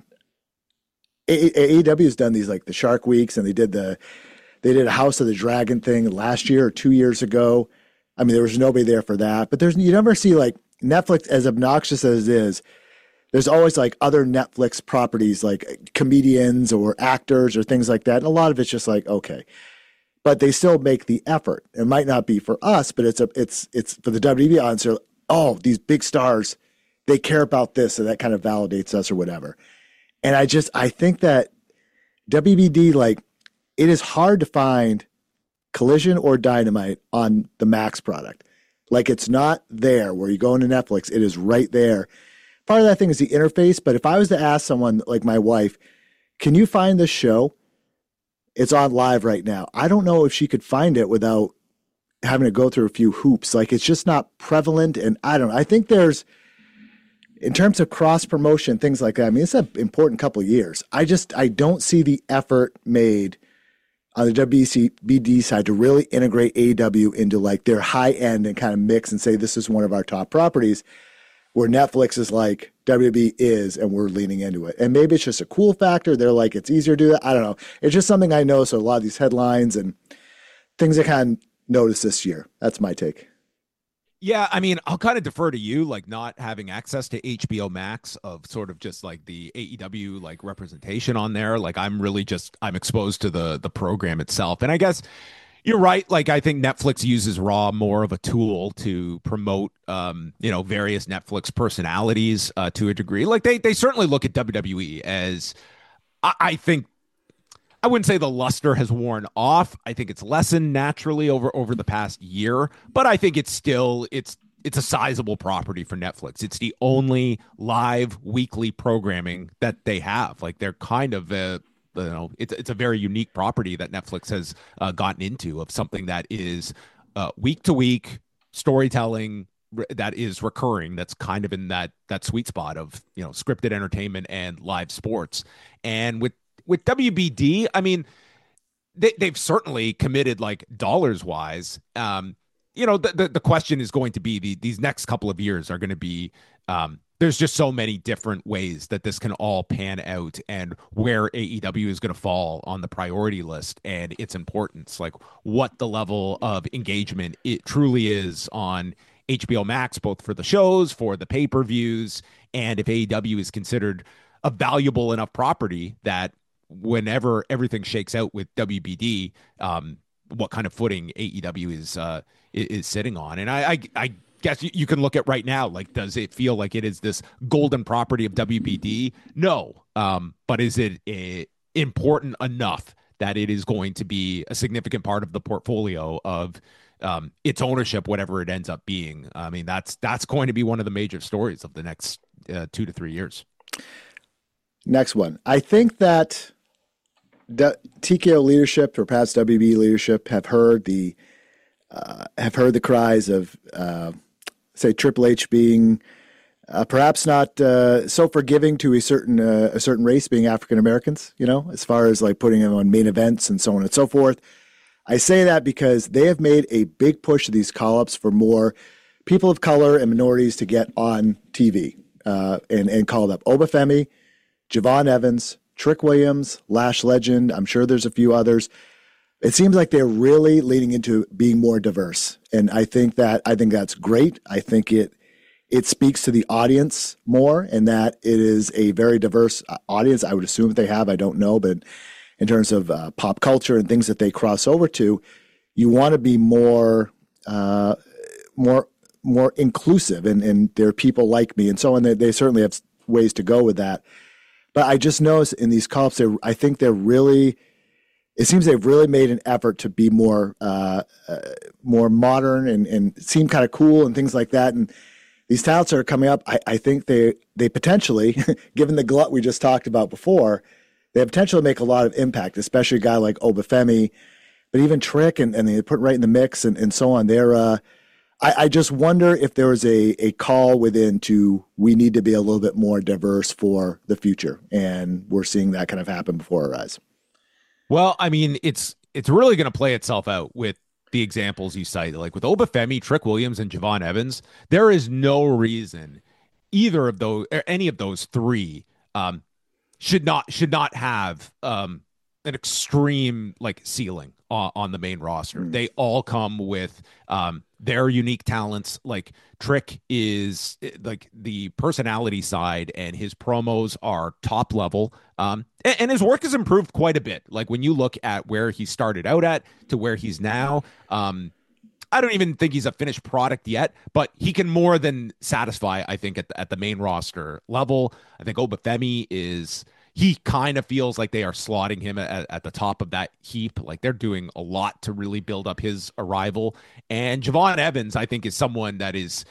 Speaker 1: A E W has done these like the Shark Weeks, and they did the, they did a House of the Dragon thing last year or two years ago. I mean, there was nobody there for that, but there's, you never see like Netflix, as obnoxious as it is, there's always like other Netflix properties, like comedians or actors or things like that. And a lot of it's just like, okay, but they still make the effort. It might not be for us, but it's a, it's, it's for the W W E audience. They're, oh, these big stars, they care about this. So that kind of validates us or whatever. And I just, I think that W B D, like, it is hard to find Collision or Dynamite on the Max product. Like, it's not there where you go into Netflix. It is right there. Part of that thing is the interface. But if I was to ask someone like my wife, can you find this show? It's on live right now. I don't know if she could find it without having to go through a few hoops. Like, it's just not prevalent. And I don't know. I think there's, in terms of cross promotion, things like that, I mean, it's an important couple of years. I just, I don't see the effort made on the W B D side to really integrate A E W into like their high end and kind of mix and say, this is one of our top properties, where Netflix is like W W E is, and we're leaning into it. And maybe it's just a cool factor. They're like, it's easier to do that. I don't know. It's just something I know. So a lot of these headlines and things I kind of noticed this year. That's my take.
Speaker 2: Yeah, I mean, I'll kind of defer to you, like not having access to H B O Max of sort of just like the A E W like representation on there. Like I'm really just I'm exposed to the the program itself. And I guess you're right. Like I think Netflix uses Raw more of a tool to promote um, you know, various Netflix personalities uh, to a degree. Like they they certainly look at W W E as I, I think I wouldn't say the luster has worn off. I think it's lessened naturally over over the past year, but I think it's still it's it's a sizable property for Netflix. It's the only live weekly programming that they have. Like they're kind of a you know it's it's a very unique property that Netflix has uh, gotten into, of something that is uh, week to week storytelling that is recurring. That's kind of in that that sweet spot of you know scripted entertainment and live sports. And with With W B D, I mean, they, they've certainly committed like dollars wise. Um, you know, the, the, the question is going to be the, these next couple of years are going to be, um, there's just so many different ways that this can all pan out, and where A E W is going to fall on the priority list and its importance, like what the level of engagement it truly is on H B O Max, both for the shows, for the pay-per-views, and if A E W is considered a valuable enough property that whenever everything shakes out with W B D, um, what kind of footing A E W is uh, is sitting on. And I, I, I guess you, you can look at right now, like, does it feel like it is this golden property of W B D? No. Um, but is it a, important enough that it is going to be a significant part of the portfolio of um, its ownership, whatever it ends up being? I mean, that's that's going to be one of the major stories of the next uh, two to three years.
Speaker 1: Next one. I think that the T K O leadership, or perhaps W B D leadership, have heard the uh, have heard the cries of, uh, say, Triple H being uh, perhaps not uh, so forgiving to a certain uh, a certain race, being African Americans. You know, as far as like putting them on main events and so on and so forth. I say that because they have made a big push of these call-ups for more people of color and minorities to get on T V uh, and and called up. Obafemi, Javon Evans, Trick Williams, Lash Legend. I'm sure there's a few others. It seems like they're really leaning into being more diverse, and I think that I think that's great. I think it it speaks to the audience more, and that it is a very diverse audience. I would assume that they have. I don't know, but in terms of uh, pop culture and things that they cross over to, you want to be more uh, more more inclusive, and, and there are people like me and so on. They, they certainly have ways to go with that. But I just noticed in these call-ups, I think they're really, it seems they've really made an effort to be more uh, uh, more modern and, and seem kind of cool and things like that. And these talents that are coming up, I, I think they they potentially, given the glut we just talked about before, they have potential to make a lot of impact, especially a guy like Obafemi, but even Trick, and, and they put right in the mix and, and so on. They're, uh, I, I just wonder if there was a, a call within to, we need to be a little bit more diverse for the future. And we're seeing that kind of happen before our eyes.
Speaker 2: Well, I mean, it's it's really going to play itself out with the examples you cite. Like with Obafemi, Trick Williams, and Javon Evans, there is no reason either of those, or any of those three, um, should not should not have um, an extreme like ceiling on, on the main roster. Mm. They all come with um, their unique talents. Like Trick is like the personality side, and his promos are top level. Um, and, and his work has improved quite a bit. Like when you look at where he started out at to where he's now, um, I don't even think he's a finished product yet, but he can more than satisfy, I think, at the, at the main roster level. I think Obafemi is, he kind of feels like they are slotting him at, at the top of that heap. Like they're doing a lot to really build up his arrival. And Javon Evans, I think, is someone that is,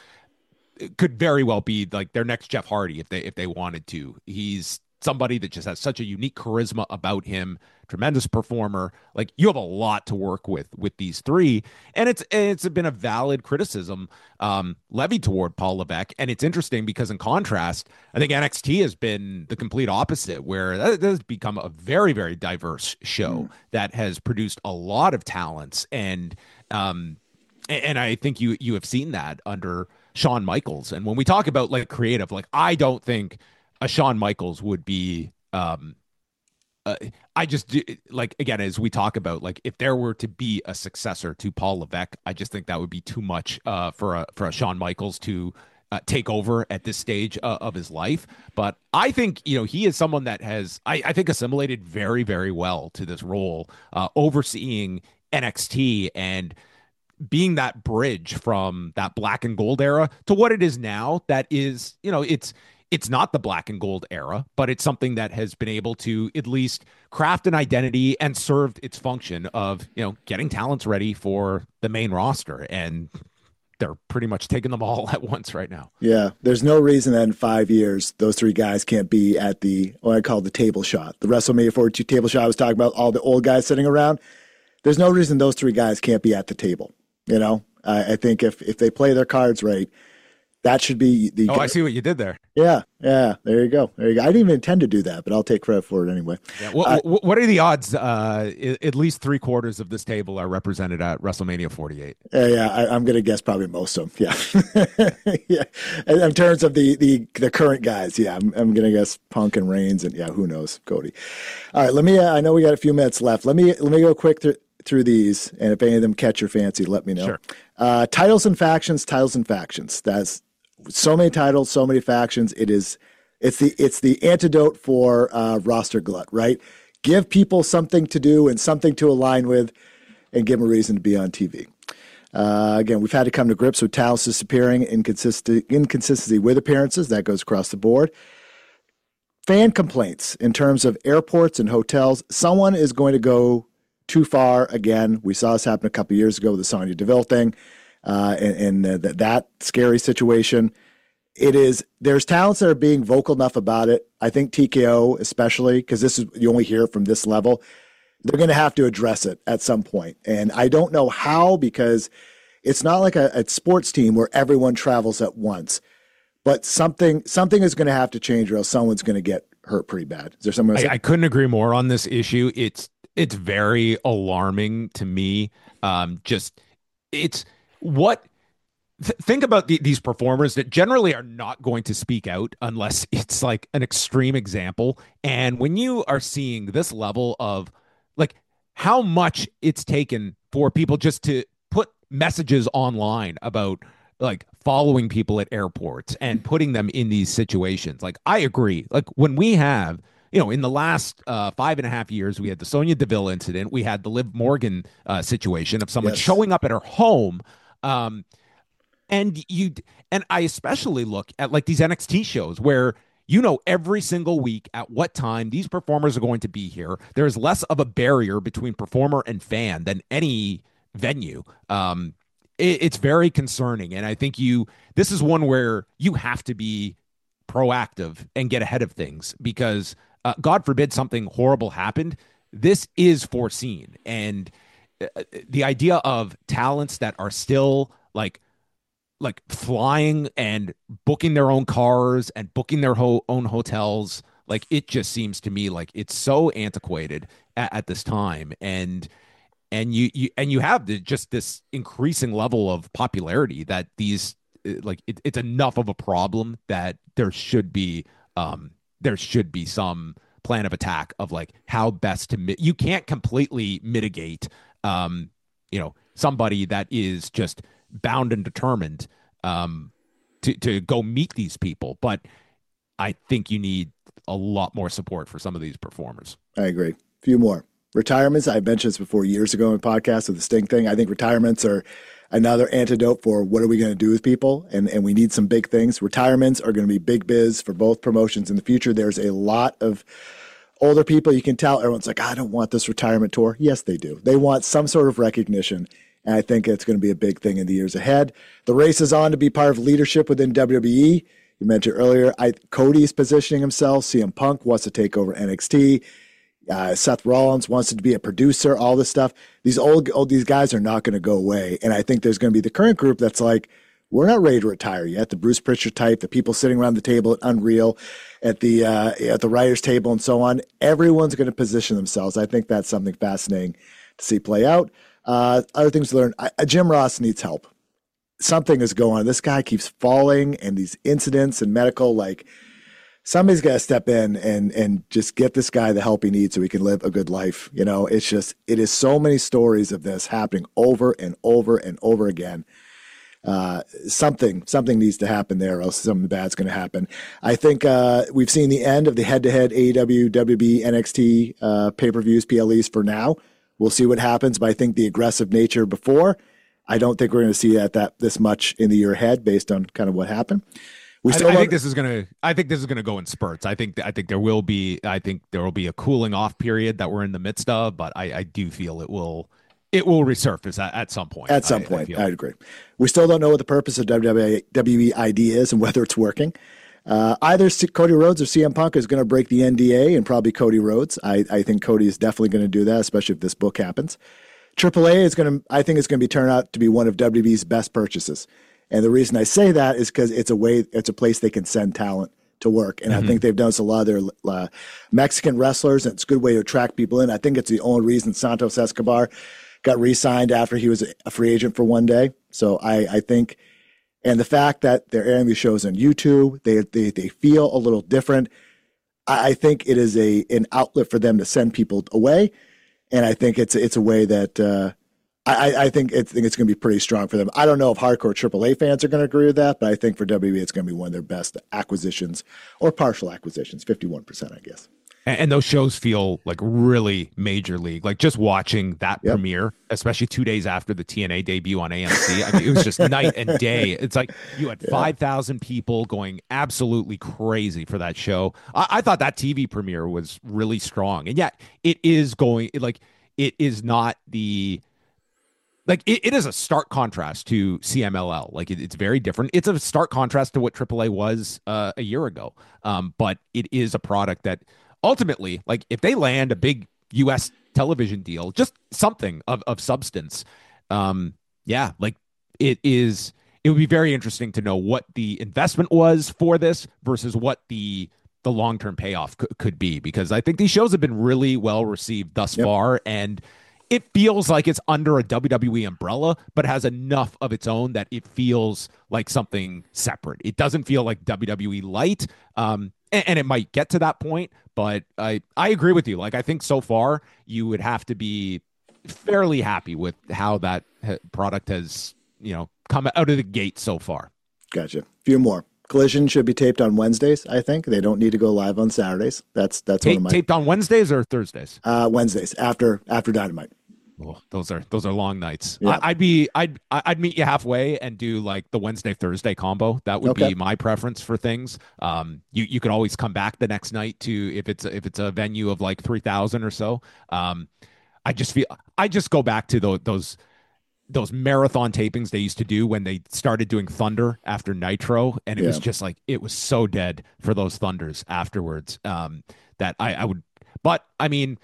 Speaker 2: could very well be like their next Jeff Hardy if they, if they wanted to. He's somebody that just has such a unique charisma about him, tremendous performer. Like you have a lot to work with with these three, and it's it's been a valid criticism um, levied toward Paul Levesque. And it's interesting because in contrast, I think N X T has been the complete opposite, where that has become a very very diverse show mm. that has produced a lot of talents, and um, and I think you you have seen that under Shawn Michaels. And when we talk about like creative, like I don't think a Shawn Michaels would be, um, uh, I just do, like, again, as we talk about, like, if there were to be a successor to Paul Levesque, I just think that would be too much uh, for a for a Shawn Michaels to uh, take over at this stage uh, of his life. But I think, you know, he is someone that has, I, I think, assimilated very, very well to this role, uh, overseeing N X T and being that bridge from that black and gold era to what it is now. That is, you know, it's, It's not the black and gold era, but it's something that has been able to at least craft an identity and served its function of, you know, getting talents ready for the main roster. And they're pretty much taking them all at once right now.
Speaker 1: Yeah. There's no reason that in five years, those three guys can't be at the, what I call the table shot, the WrestleMania forty-two table shot. I was talking about all the old guys sitting around. There's no reason those three guys can't be at the table. You know, uh, I think if, if they play their cards right, that should be the.
Speaker 2: Oh, I see what you did there.
Speaker 1: Yeah, yeah. There you go. There you go. I didn't even intend to do that, but I'll take credit for it anyway.
Speaker 2: Yeah. What, uh, what are the odds? Uh, at least three quarters of this table are represented at WrestleMania forty-eight.
Speaker 1: Uh, yeah, I, I'm going to guess probably most of them. Yeah, yeah. In, in terms of the the the current guys, yeah, I'm, I'm going to guess Punk and Reigns, and yeah, who knows, Cody. All right, let me. Uh, I know we got a few minutes left. Let me let me go quick through. through these, and if any of them catch your fancy, let me know.
Speaker 2: Sure.
Speaker 1: Uh, titles and factions, titles and factions. That's so many titles, so many factions. It is, it's the it's the antidote for uh, roster glut, right? Give people something to do and something to align with, and give them a reason to be on T V. Uh, again, we've had to come to grips with talents disappearing, inconsistent, inconsistency with appearances. That goes across the board. Fan complaints in terms of airports and hotels. Someone is going to go too far again. We saw this happen a couple of years ago with the Sonya Deville thing uh, and, and uh, that, that scary situation. It is, there's talents that are being vocal enough about it. I think T K O especially, because this is, you only hear it from this level, they're going to have to address it at some point. And I don't know how, because it's not like a, a sports team where everyone travels at once. But something something is going to have to change, or else someone's going to get hurt pretty bad. Is there someone else?
Speaker 2: I, I couldn't agree more on this issue. It's it's very alarming to me. Um, just it's what th- think about the, these performers that generally are not going to speak out unless it's like an extreme example. And when you are seeing this level of like how much it's taken for people just to put messages online about like following people at airports and putting them in these situations. Like, I agree. Like when we have, you know, in the last uh, five and a half years, we had the Sonya Deville incident. We had the Liv Morgan uh, situation of someone
Speaker 1: Yes.
Speaker 2: showing up at her home. Um, and you, and I especially look at like these N X T shows where, you know, every single week at what time these performers are going to be here. There's less of a barrier between performer and fan than any venue. Um, It's very concerning. And I think you, this is one where you have to be proactive and get ahead of things because uh, God forbid something horrible happened. This is foreseen. And uh, the idea of talents that are still like, like flying and booking their own cars and booking their ho- own hotels, like it just seems to me like it's so antiquated at, at this time. And And you, you and you have the, just this increasing level of popularity that these like it, it's enough of a problem that there should be um there should be some plan of attack of like how best to mi- you can't completely mitigate um you know somebody that is just bound and determined um to to go meet these people, but I think you need a lot more support for some of these performers.
Speaker 1: I agree. A few more. Retirements, I mentioned this before years ago in podcasts with the Sting thing. I think retirements are another antidote for what are we going to do with people, and, and we need some big things. Retirements are going to be big biz for both promotions in the future. There's a lot of older people. You can tell everyone's like, I don't want this retirement tour. Yes, they do. They want some sort of recognition, and I think it's going to be a big thing in the years ahead. The race is on to be part of leadership within W W E. You mentioned earlier, I, Cody's positioning himself. C M Punk wants to take over N X T. Uh, Seth Rollins wants to be a producer, all this stuff. These old, old these guys are not going to go away. And I think there's going to be the current group that's like, we're not ready to retire yet. The Bruce Prichard type, the people sitting around the table at Unreal, at the uh, at the writers' table and so on. Everyone's going to position themselves. I think that's something fascinating to see play out. Uh, other things to learn. I, Jim Ross needs help. Something is going on. This guy keeps falling, and these incidents and medical, like, somebody's got to step in and and just get this guy the help he needs so he can live a good life. You know, it's just, it is so many stories of this happening over and over and over again. Uh, something something needs to happen there, or else something bad's going to happen. I think uh, we've seen the end of the head-to-head A E W, W B E, N X T uh, pay-per-views, P L Es for now. We'll see what happens, but I think the aggressive nature before, I don't think we're going to see that, that this much in the year ahead based on kind of what happened. We
Speaker 2: I,
Speaker 1: still
Speaker 2: I think this is gonna. I think this is gonna go in spurts. I think. I think there will be. I think there will be a cooling off period that we're in the midst of. But I, I do feel it will. It will resurface at, at some point.
Speaker 1: At some
Speaker 2: I,
Speaker 1: point,
Speaker 2: I
Speaker 1: I'd agree. We still don't know what the purpose of W W E I D is and whether it's working. Uh, either C- Cody Rhodes or C M Punk is going to break the N D A, and probably Cody Rhodes. I, I think Cody is definitely going to do that, especially if this book happens. Triple A is going to. I think it's going to be turned out to be one of W W E's best purchases. And the reason I say that is because it's a way, it's a place they can send talent to work. And mm-hmm. I think they've done this a lot of their uh, Mexican wrestlers, and it's a good way to attract people in. I think it's the only reason Santos Escobar got re-signed after he was a free agent for one day. So I, I think, and the fact that they're airing these shows on YouTube, they they they feel a little different. I, I think it is a an outlet for them to send people away, and I think it's it's a way that. Uh, I, I think it's, think it's going to be pretty strong for them. I don't know if hardcore Triple A fans are going to agree with that, but I think for W W E, it's going to be one of their best acquisitions or partial acquisitions, fifty-one percent, I guess.
Speaker 2: And, and those shows feel like really major league. Like just watching that
Speaker 1: Yep.
Speaker 2: premiere, especially two days after the T N A debut on A M C. I mean, it was just night and day. It's like you had
Speaker 1: Yeah.
Speaker 2: five thousand people going absolutely crazy for that show. I, I thought that T V premiere was really strong. And yet it is going, like, it is not the, like it, it is a stark contrast to C M L L. Like it, it's very different. It's a stark contrast to what triple A was uh, a year ago. Um, but it is a product that ultimately, like if they land a big U S television deal, just something of, of substance, um, yeah, like it is, it would be very interesting to know what the investment was for this versus what the the long-term payoff c- could be, because I think these shows have been really well received thus
Speaker 1: Yep.
Speaker 2: far, and it feels like it's under a W W E umbrella, but has enough of its own that it feels like something separate. It doesn't feel like W W E light, um, and, and it might get to that point, but I, I agree with you. Like, I think so far you would have to be fairly happy with how that ha- product has, you know, come out of the gate so far.
Speaker 1: Gotcha. A few more. Collision should be taped on Wednesdays, I think. They don't need to go live on Saturdays. That's that's one
Speaker 2: Ta-
Speaker 1: of my
Speaker 2: taped on Wednesdays or Thursdays?
Speaker 1: uh, Wednesdays after after Dynamite.
Speaker 2: Oh, those are those are long nights.
Speaker 1: Yeah.
Speaker 2: I, I'd be I'd I'd meet you halfway and do like the Wednesday Thursday combo. That would
Speaker 1: Okay.
Speaker 2: be my preference for things. Um, you you could always come back the next night to if it's if it's a venue of like three thousand or so. Um, I just feel I just go back to those those those marathon tapings they used to do when they started doing Thunder after Nitro, and it was
Speaker 1: Yeah.
Speaker 2: just like it was so dead for those Thunders afterwards. Um, that I I would, but I mean,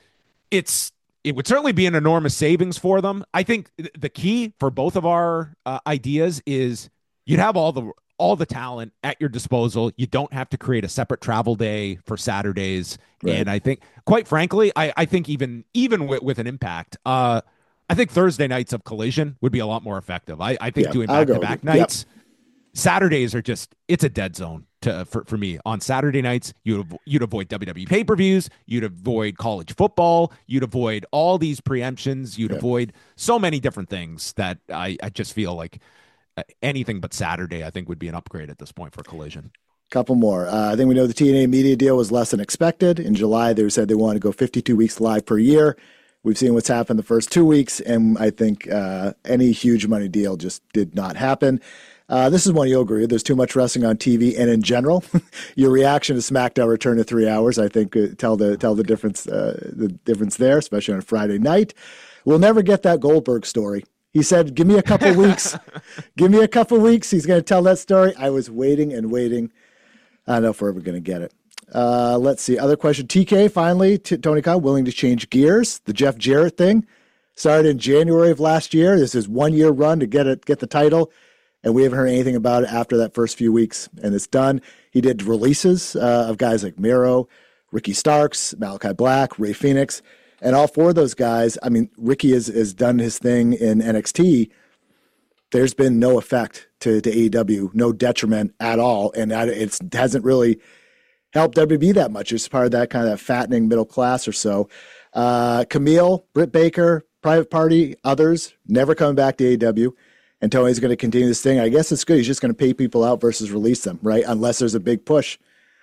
Speaker 2: it's it would certainly be an enormous savings for them. I think th- the key for both of our uh, ideas is you'd have all the all the talent at your disposal. You don't have to create a separate travel day for Saturdays.
Speaker 1: Right.
Speaker 2: And I think, quite frankly, I, I think even even with, with an impact, uh, I think Thursday nights of Collision would be a lot more effective. I, I think
Speaker 1: Yeah,
Speaker 2: doing
Speaker 1: I'll
Speaker 2: back
Speaker 1: go
Speaker 2: to
Speaker 1: with
Speaker 2: back
Speaker 1: you. Yep.
Speaker 2: nights. Saturdays are just it's a dead zone to for, for me. On Saturday nights, you'd avo- you'd avoid W W E pay-per-views, you'd avoid college football, you'd avoid all these preemptions, you'd
Speaker 1: Yep.
Speaker 2: avoid so many different things that I, I just feel like uh, anything but Saturday I think would be an upgrade at this point for Collision.
Speaker 1: Couple more. Uh, I think we know the T N A media deal was less than expected. In July, they said they wanted to go fifty-two weeks live per year. We've seen what's happened the first two weeks, and I think uh, any huge money deal just did not happen. Uh, this is one you'll agree with. There's too much wrestling on T V, and in general, your reaction to SmackDown return to three hours, I think, uh, tell the tell the difference uh, the difference there, especially on a Friday night. We'll never get that Goldberg story. He said, "Give me a couple weeks. Give me a couple weeks. He's going to tell that story." I was waiting and waiting. I don't know if we're ever going to get it. Uh, let's see. Other question. T K finally, t- Tony Khan willing to change gears. The Jeff Jarrett thing started in January of last year. This is one year run to get it, get the title. And we haven't heard anything about it after that first few weeks. And it's done. He did releases uh, of guys like Miro, Ricky Starks, Malachi Black, Ray Phoenix. And all four of those guys, I mean, Ricky has, has done his thing in N X T. There's been no effect to, to A E W, no detriment at all. And it hasn't really helped W W E that much. It's part of that kind of that fattening middle class or so. Uh, Camille, Britt Baker, Private Party, others, never coming back to A E W. And Tony's going to continue this thing. I guess it's good. He's just going to pay people out versus release them, right? Unless there's a big push,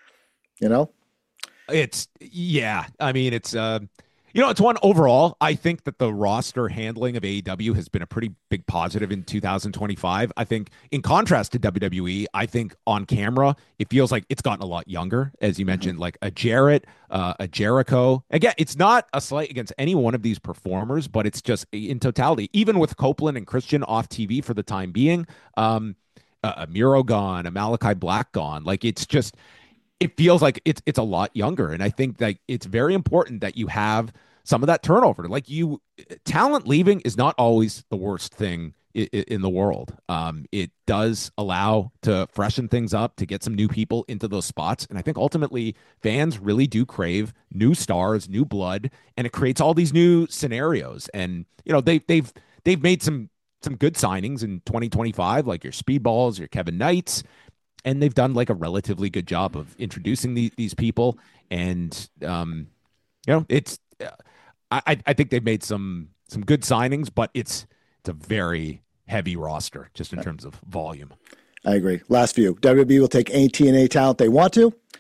Speaker 1: you know?
Speaker 2: It's yeah. I mean, it's uh, you know, it's one overall. I think that the roster handling of A E W has been a pretty big positive in two thousand twenty-five. I think, in contrast to W W E, I think on camera it feels like it's gotten a lot younger, as you mentioned, mm-hmm. like a Jarrett, uh, a Jericho. Again, it's not a slight against any one of these performers, but it's just in totality. Even with Copeland and Christian off T V for the time being, um, a, a Miro gone, a Malachi Black gone, like it's just. It feels like it's it's a lot younger, and I think that it's very important that you have some of that turnover. Like you, talent leaving is not always the worst thing in, in the world. Um, it does allow to freshen things up, to get some new people into those spots, and I think ultimately fans really do crave new stars, new blood, and it creates all these new scenarios. And you know they they've they've made some some good signings in twenty twenty-five, like your Speedballs, your Kevin Knights. And they've done like a relatively good job of introducing the, these people. And, um, you know, it's, uh, I, I think they've made some, some good signings, but it's, it's a very heavy roster just in terms of volume.
Speaker 1: I agree. Last few. W W E will take any T N A talent they want to.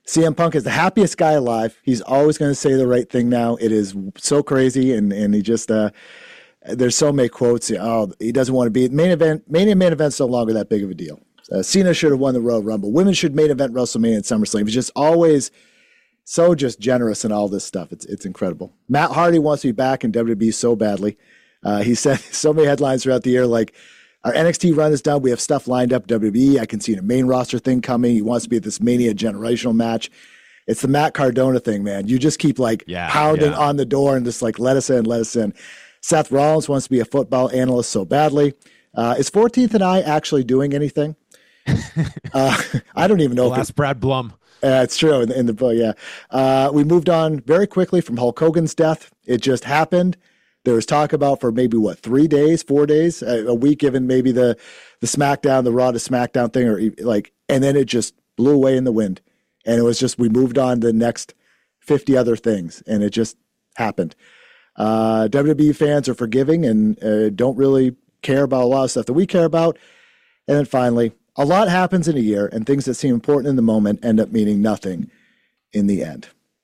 Speaker 1: C M Punk is the happiest guy alive. He's always going to say the right thing now. It is so crazy, and and he just uh, there's so many quotes. Oh, he doesn't want to be main event. Main main event's no longer that big of a deal. Uh, Cena should have won the Royal Rumble. Women should main event WrestleMania and SummerSlam. He's just always so just generous in all this stuff. It's it's incredible. Matt Hardy wants to be back in W W E so badly. Uh, he said so many headlines throughout the year like, our N X T run is done. We have stuff lined up. W W E. I can see a main roster thing coming. He wants to be at this Mania generational match. It's the Matt Cardona thing, man. You just keep like
Speaker 2: yeah,
Speaker 1: pounding
Speaker 2: yeah.
Speaker 1: on the door and just like, let us in, let us in. Seth Rollins wants to be a football analyst so badly. Uh, is fourteenth and I actually doing anything? uh, I don't even know.
Speaker 2: Well,
Speaker 1: if
Speaker 2: that's Brad Blum.
Speaker 1: Uh, it's true in the, in the book. Yeah. Uh, we moved on very quickly from Hulk Hogan's death. It just happened. There was talk about for maybe what, three days, four days, a, a week, given maybe the, the SmackDown, the Raw to SmackDown thing, or like, and then it just blew away in the wind. And it was just, we moved on to the next fifty other things, and it just happened. Uh, W W E fans are forgiving and uh, don't really care about a lot of stuff that we care about. And then finally, a lot happens in a year, and things that seem important in the moment end up meaning nothing in the end.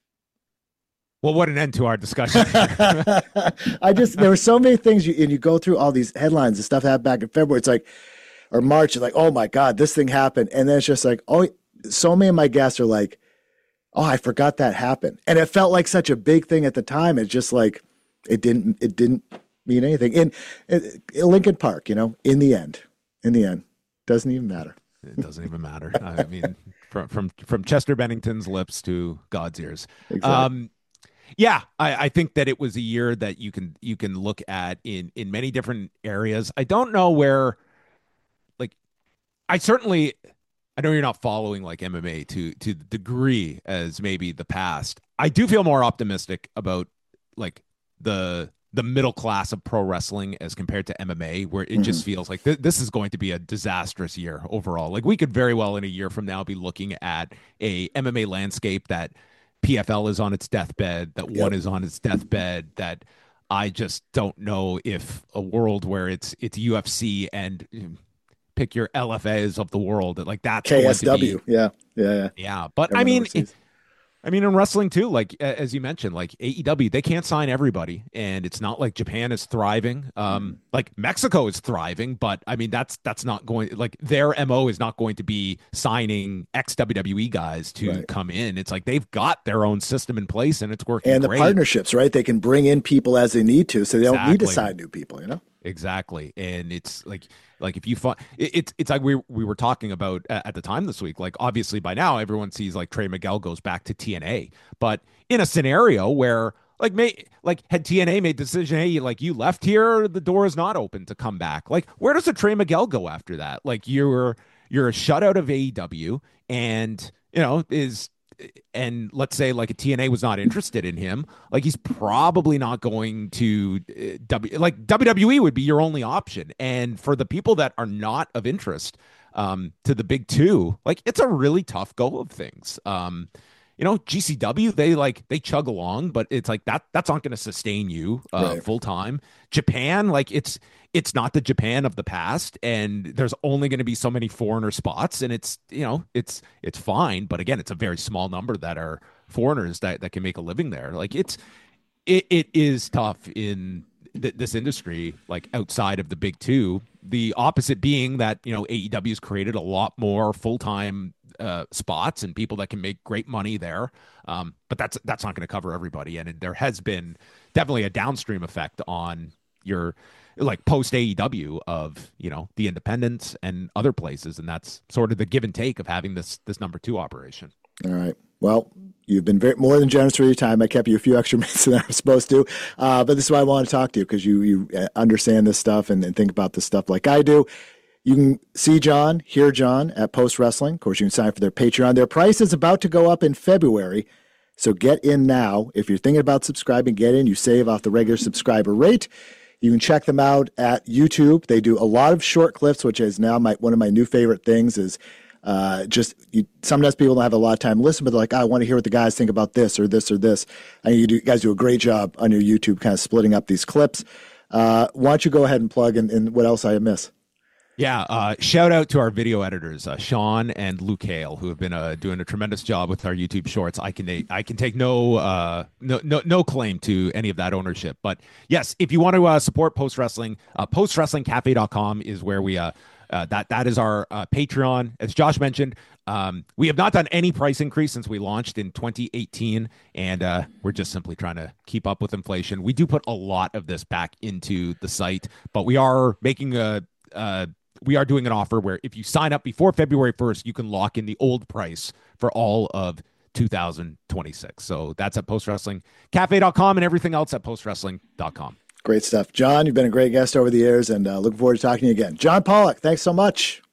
Speaker 2: Well, what an end to our discussion.
Speaker 1: I just, there were so many things, you, and you go through all these headlines and stuff that happened back in February. It's like, or March, it's like, oh my God, this thing happened. And then it's just like, oh, so many of my guests are like, oh, I forgot that happened. And it felt like such a big thing at the time. It's just like, it didn't, it didn't mean anything. In, in, in Lincoln Park, you know, in the end, in the end, doesn't even matter.
Speaker 2: It doesn't even matter. I mean, from, from, from Chester Bennington's lips to God's ears.
Speaker 1: Exactly.
Speaker 2: Um, Yeah, I, I think that it was a year that you can you can look at in in many different areas. I don't know where, like, I certainly, I know you're not following like M M A to to the degree as maybe the past. I do feel more optimistic about like the the middle class of pro wrestling as compared to M M A, where it mm-hmm. just feels like th- this is going to be a disastrous year overall. Like we could very well in a year from now be looking at a M M A landscape that P F L is on its deathbed, that yep. one is on its deathbed, that I just don't know if a world where it's it's U F C and um, pick your L F As of the world, that like that's
Speaker 1: K S W. Be, yeah. Yeah. Yeah.
Speaker 2: Yeah. But Everyone I mean, it, I mean, in wrestling too, like as you mentioned, like A E W, they can't sign everybody, and it's not like Japan is thriving. Um, mm. Like Mexico is thriving, but I mean, that's that's not going like their M O is not going to be signing ex W W E guys to right. come in. It's like they've got their own system in place, and it's working.
Speaker 1: And the
Speaker 2: great.
Speaker 1: partnerships, right? They can bring in people as they need to, so they exactly. don't need to sign new people. You know.
Speaker 2: Exactly. And it's like, like if you find it, it's, it's like we, we were talking about at the time this week, like obviously by now everyone sees like Trey Miguel goes back to T N A, but in a scenario where like, may, like had T N A made the decision, hey, like you left here, the door is not open to come back. Like, where does a Trey Miguel go after that? Like you're, you're a shutout of A E W and, you know, is, and let's say like a T N A was not interested in him, like he's probably not going to uh, W like W W E would be your only option. And for the people that are not of interest um, to the big two, like it's a really tough go of things. Um, you know, G C W, they like, they chug along, but it's like that, that's not going to sustain you uh, right. full time. Japan, like it's, it's not the Japan of the past, and there's only going to be so many foreigner spots, and it's, you know, it's, it's fine. But again, it's a very small number that are foreigners that, that can make a living there. Like it's, it, it is tough in th- this industry, like outside of the big two, the opposite being that, you know, A E W has created a lot more full-time uh, spots and people that can make great money there. Um, but that's, that's not going to cover everybody. And it, there has been definitely a downstream effect on your, like post A E W of, you know, the independents and other places. And that's sort of the give and take of having this, this number two operation.
Speaker 1: All right. Well, you've been very, more than generous with your time. I kept you a few extra minutes than I was supposed to. Uh, but this is why I want to talk to you, because you, you understand this stuff and, and think about this stuff like I do. You can see John, hear John at Post Wrestling. Of course, you can sign up for their Patreon. Their price is about to go up in February. So get in now. If you're thinking about subscribing, get in. You save off the regular subscriber rate. You can check them out at YouTube. They do a lot of short clips, which is now my one of my new favorite things is uh, just you, sometimes people don't have a lot of time to listen, but they're like, oh, I want to hear what the guys think about this or this or this. And you, do, you guys do a great job on your YouTube kind of splitting up these clips. Uh, why don't you go ahead and plug in, in what else I miss?
Speaker 2: Yeah, uh, shout out to our video editors, uh, Sean and Luke Hale, who have been uh, doing a tremendous job with our YouTube shorts. I can I can take no uh, no no no claim to any of that ownership. But yes, if you want to uh, support Post Wrestling, uh, post wrestling cafe dot com is where we uh, uh that that is our uh, Patreon. As Josh mentioned, um, we have not done any price increase since we launched in twenty eighteen, and uh, we're just simply trying to keep up with inflation. We do put a lot of this back into the site, but we are making a uh, we are doing an offer where if you sign up before February first, you can lock in the old price for all of two thousand twenty-six. So that's at post wrestling cafe dot com and everything else at post wrestling dot com.
Speaker 1: Great stuff. John, you've been a great guest over the years, and uh, looking forward to talking to you again. John Pollock, thanks so much.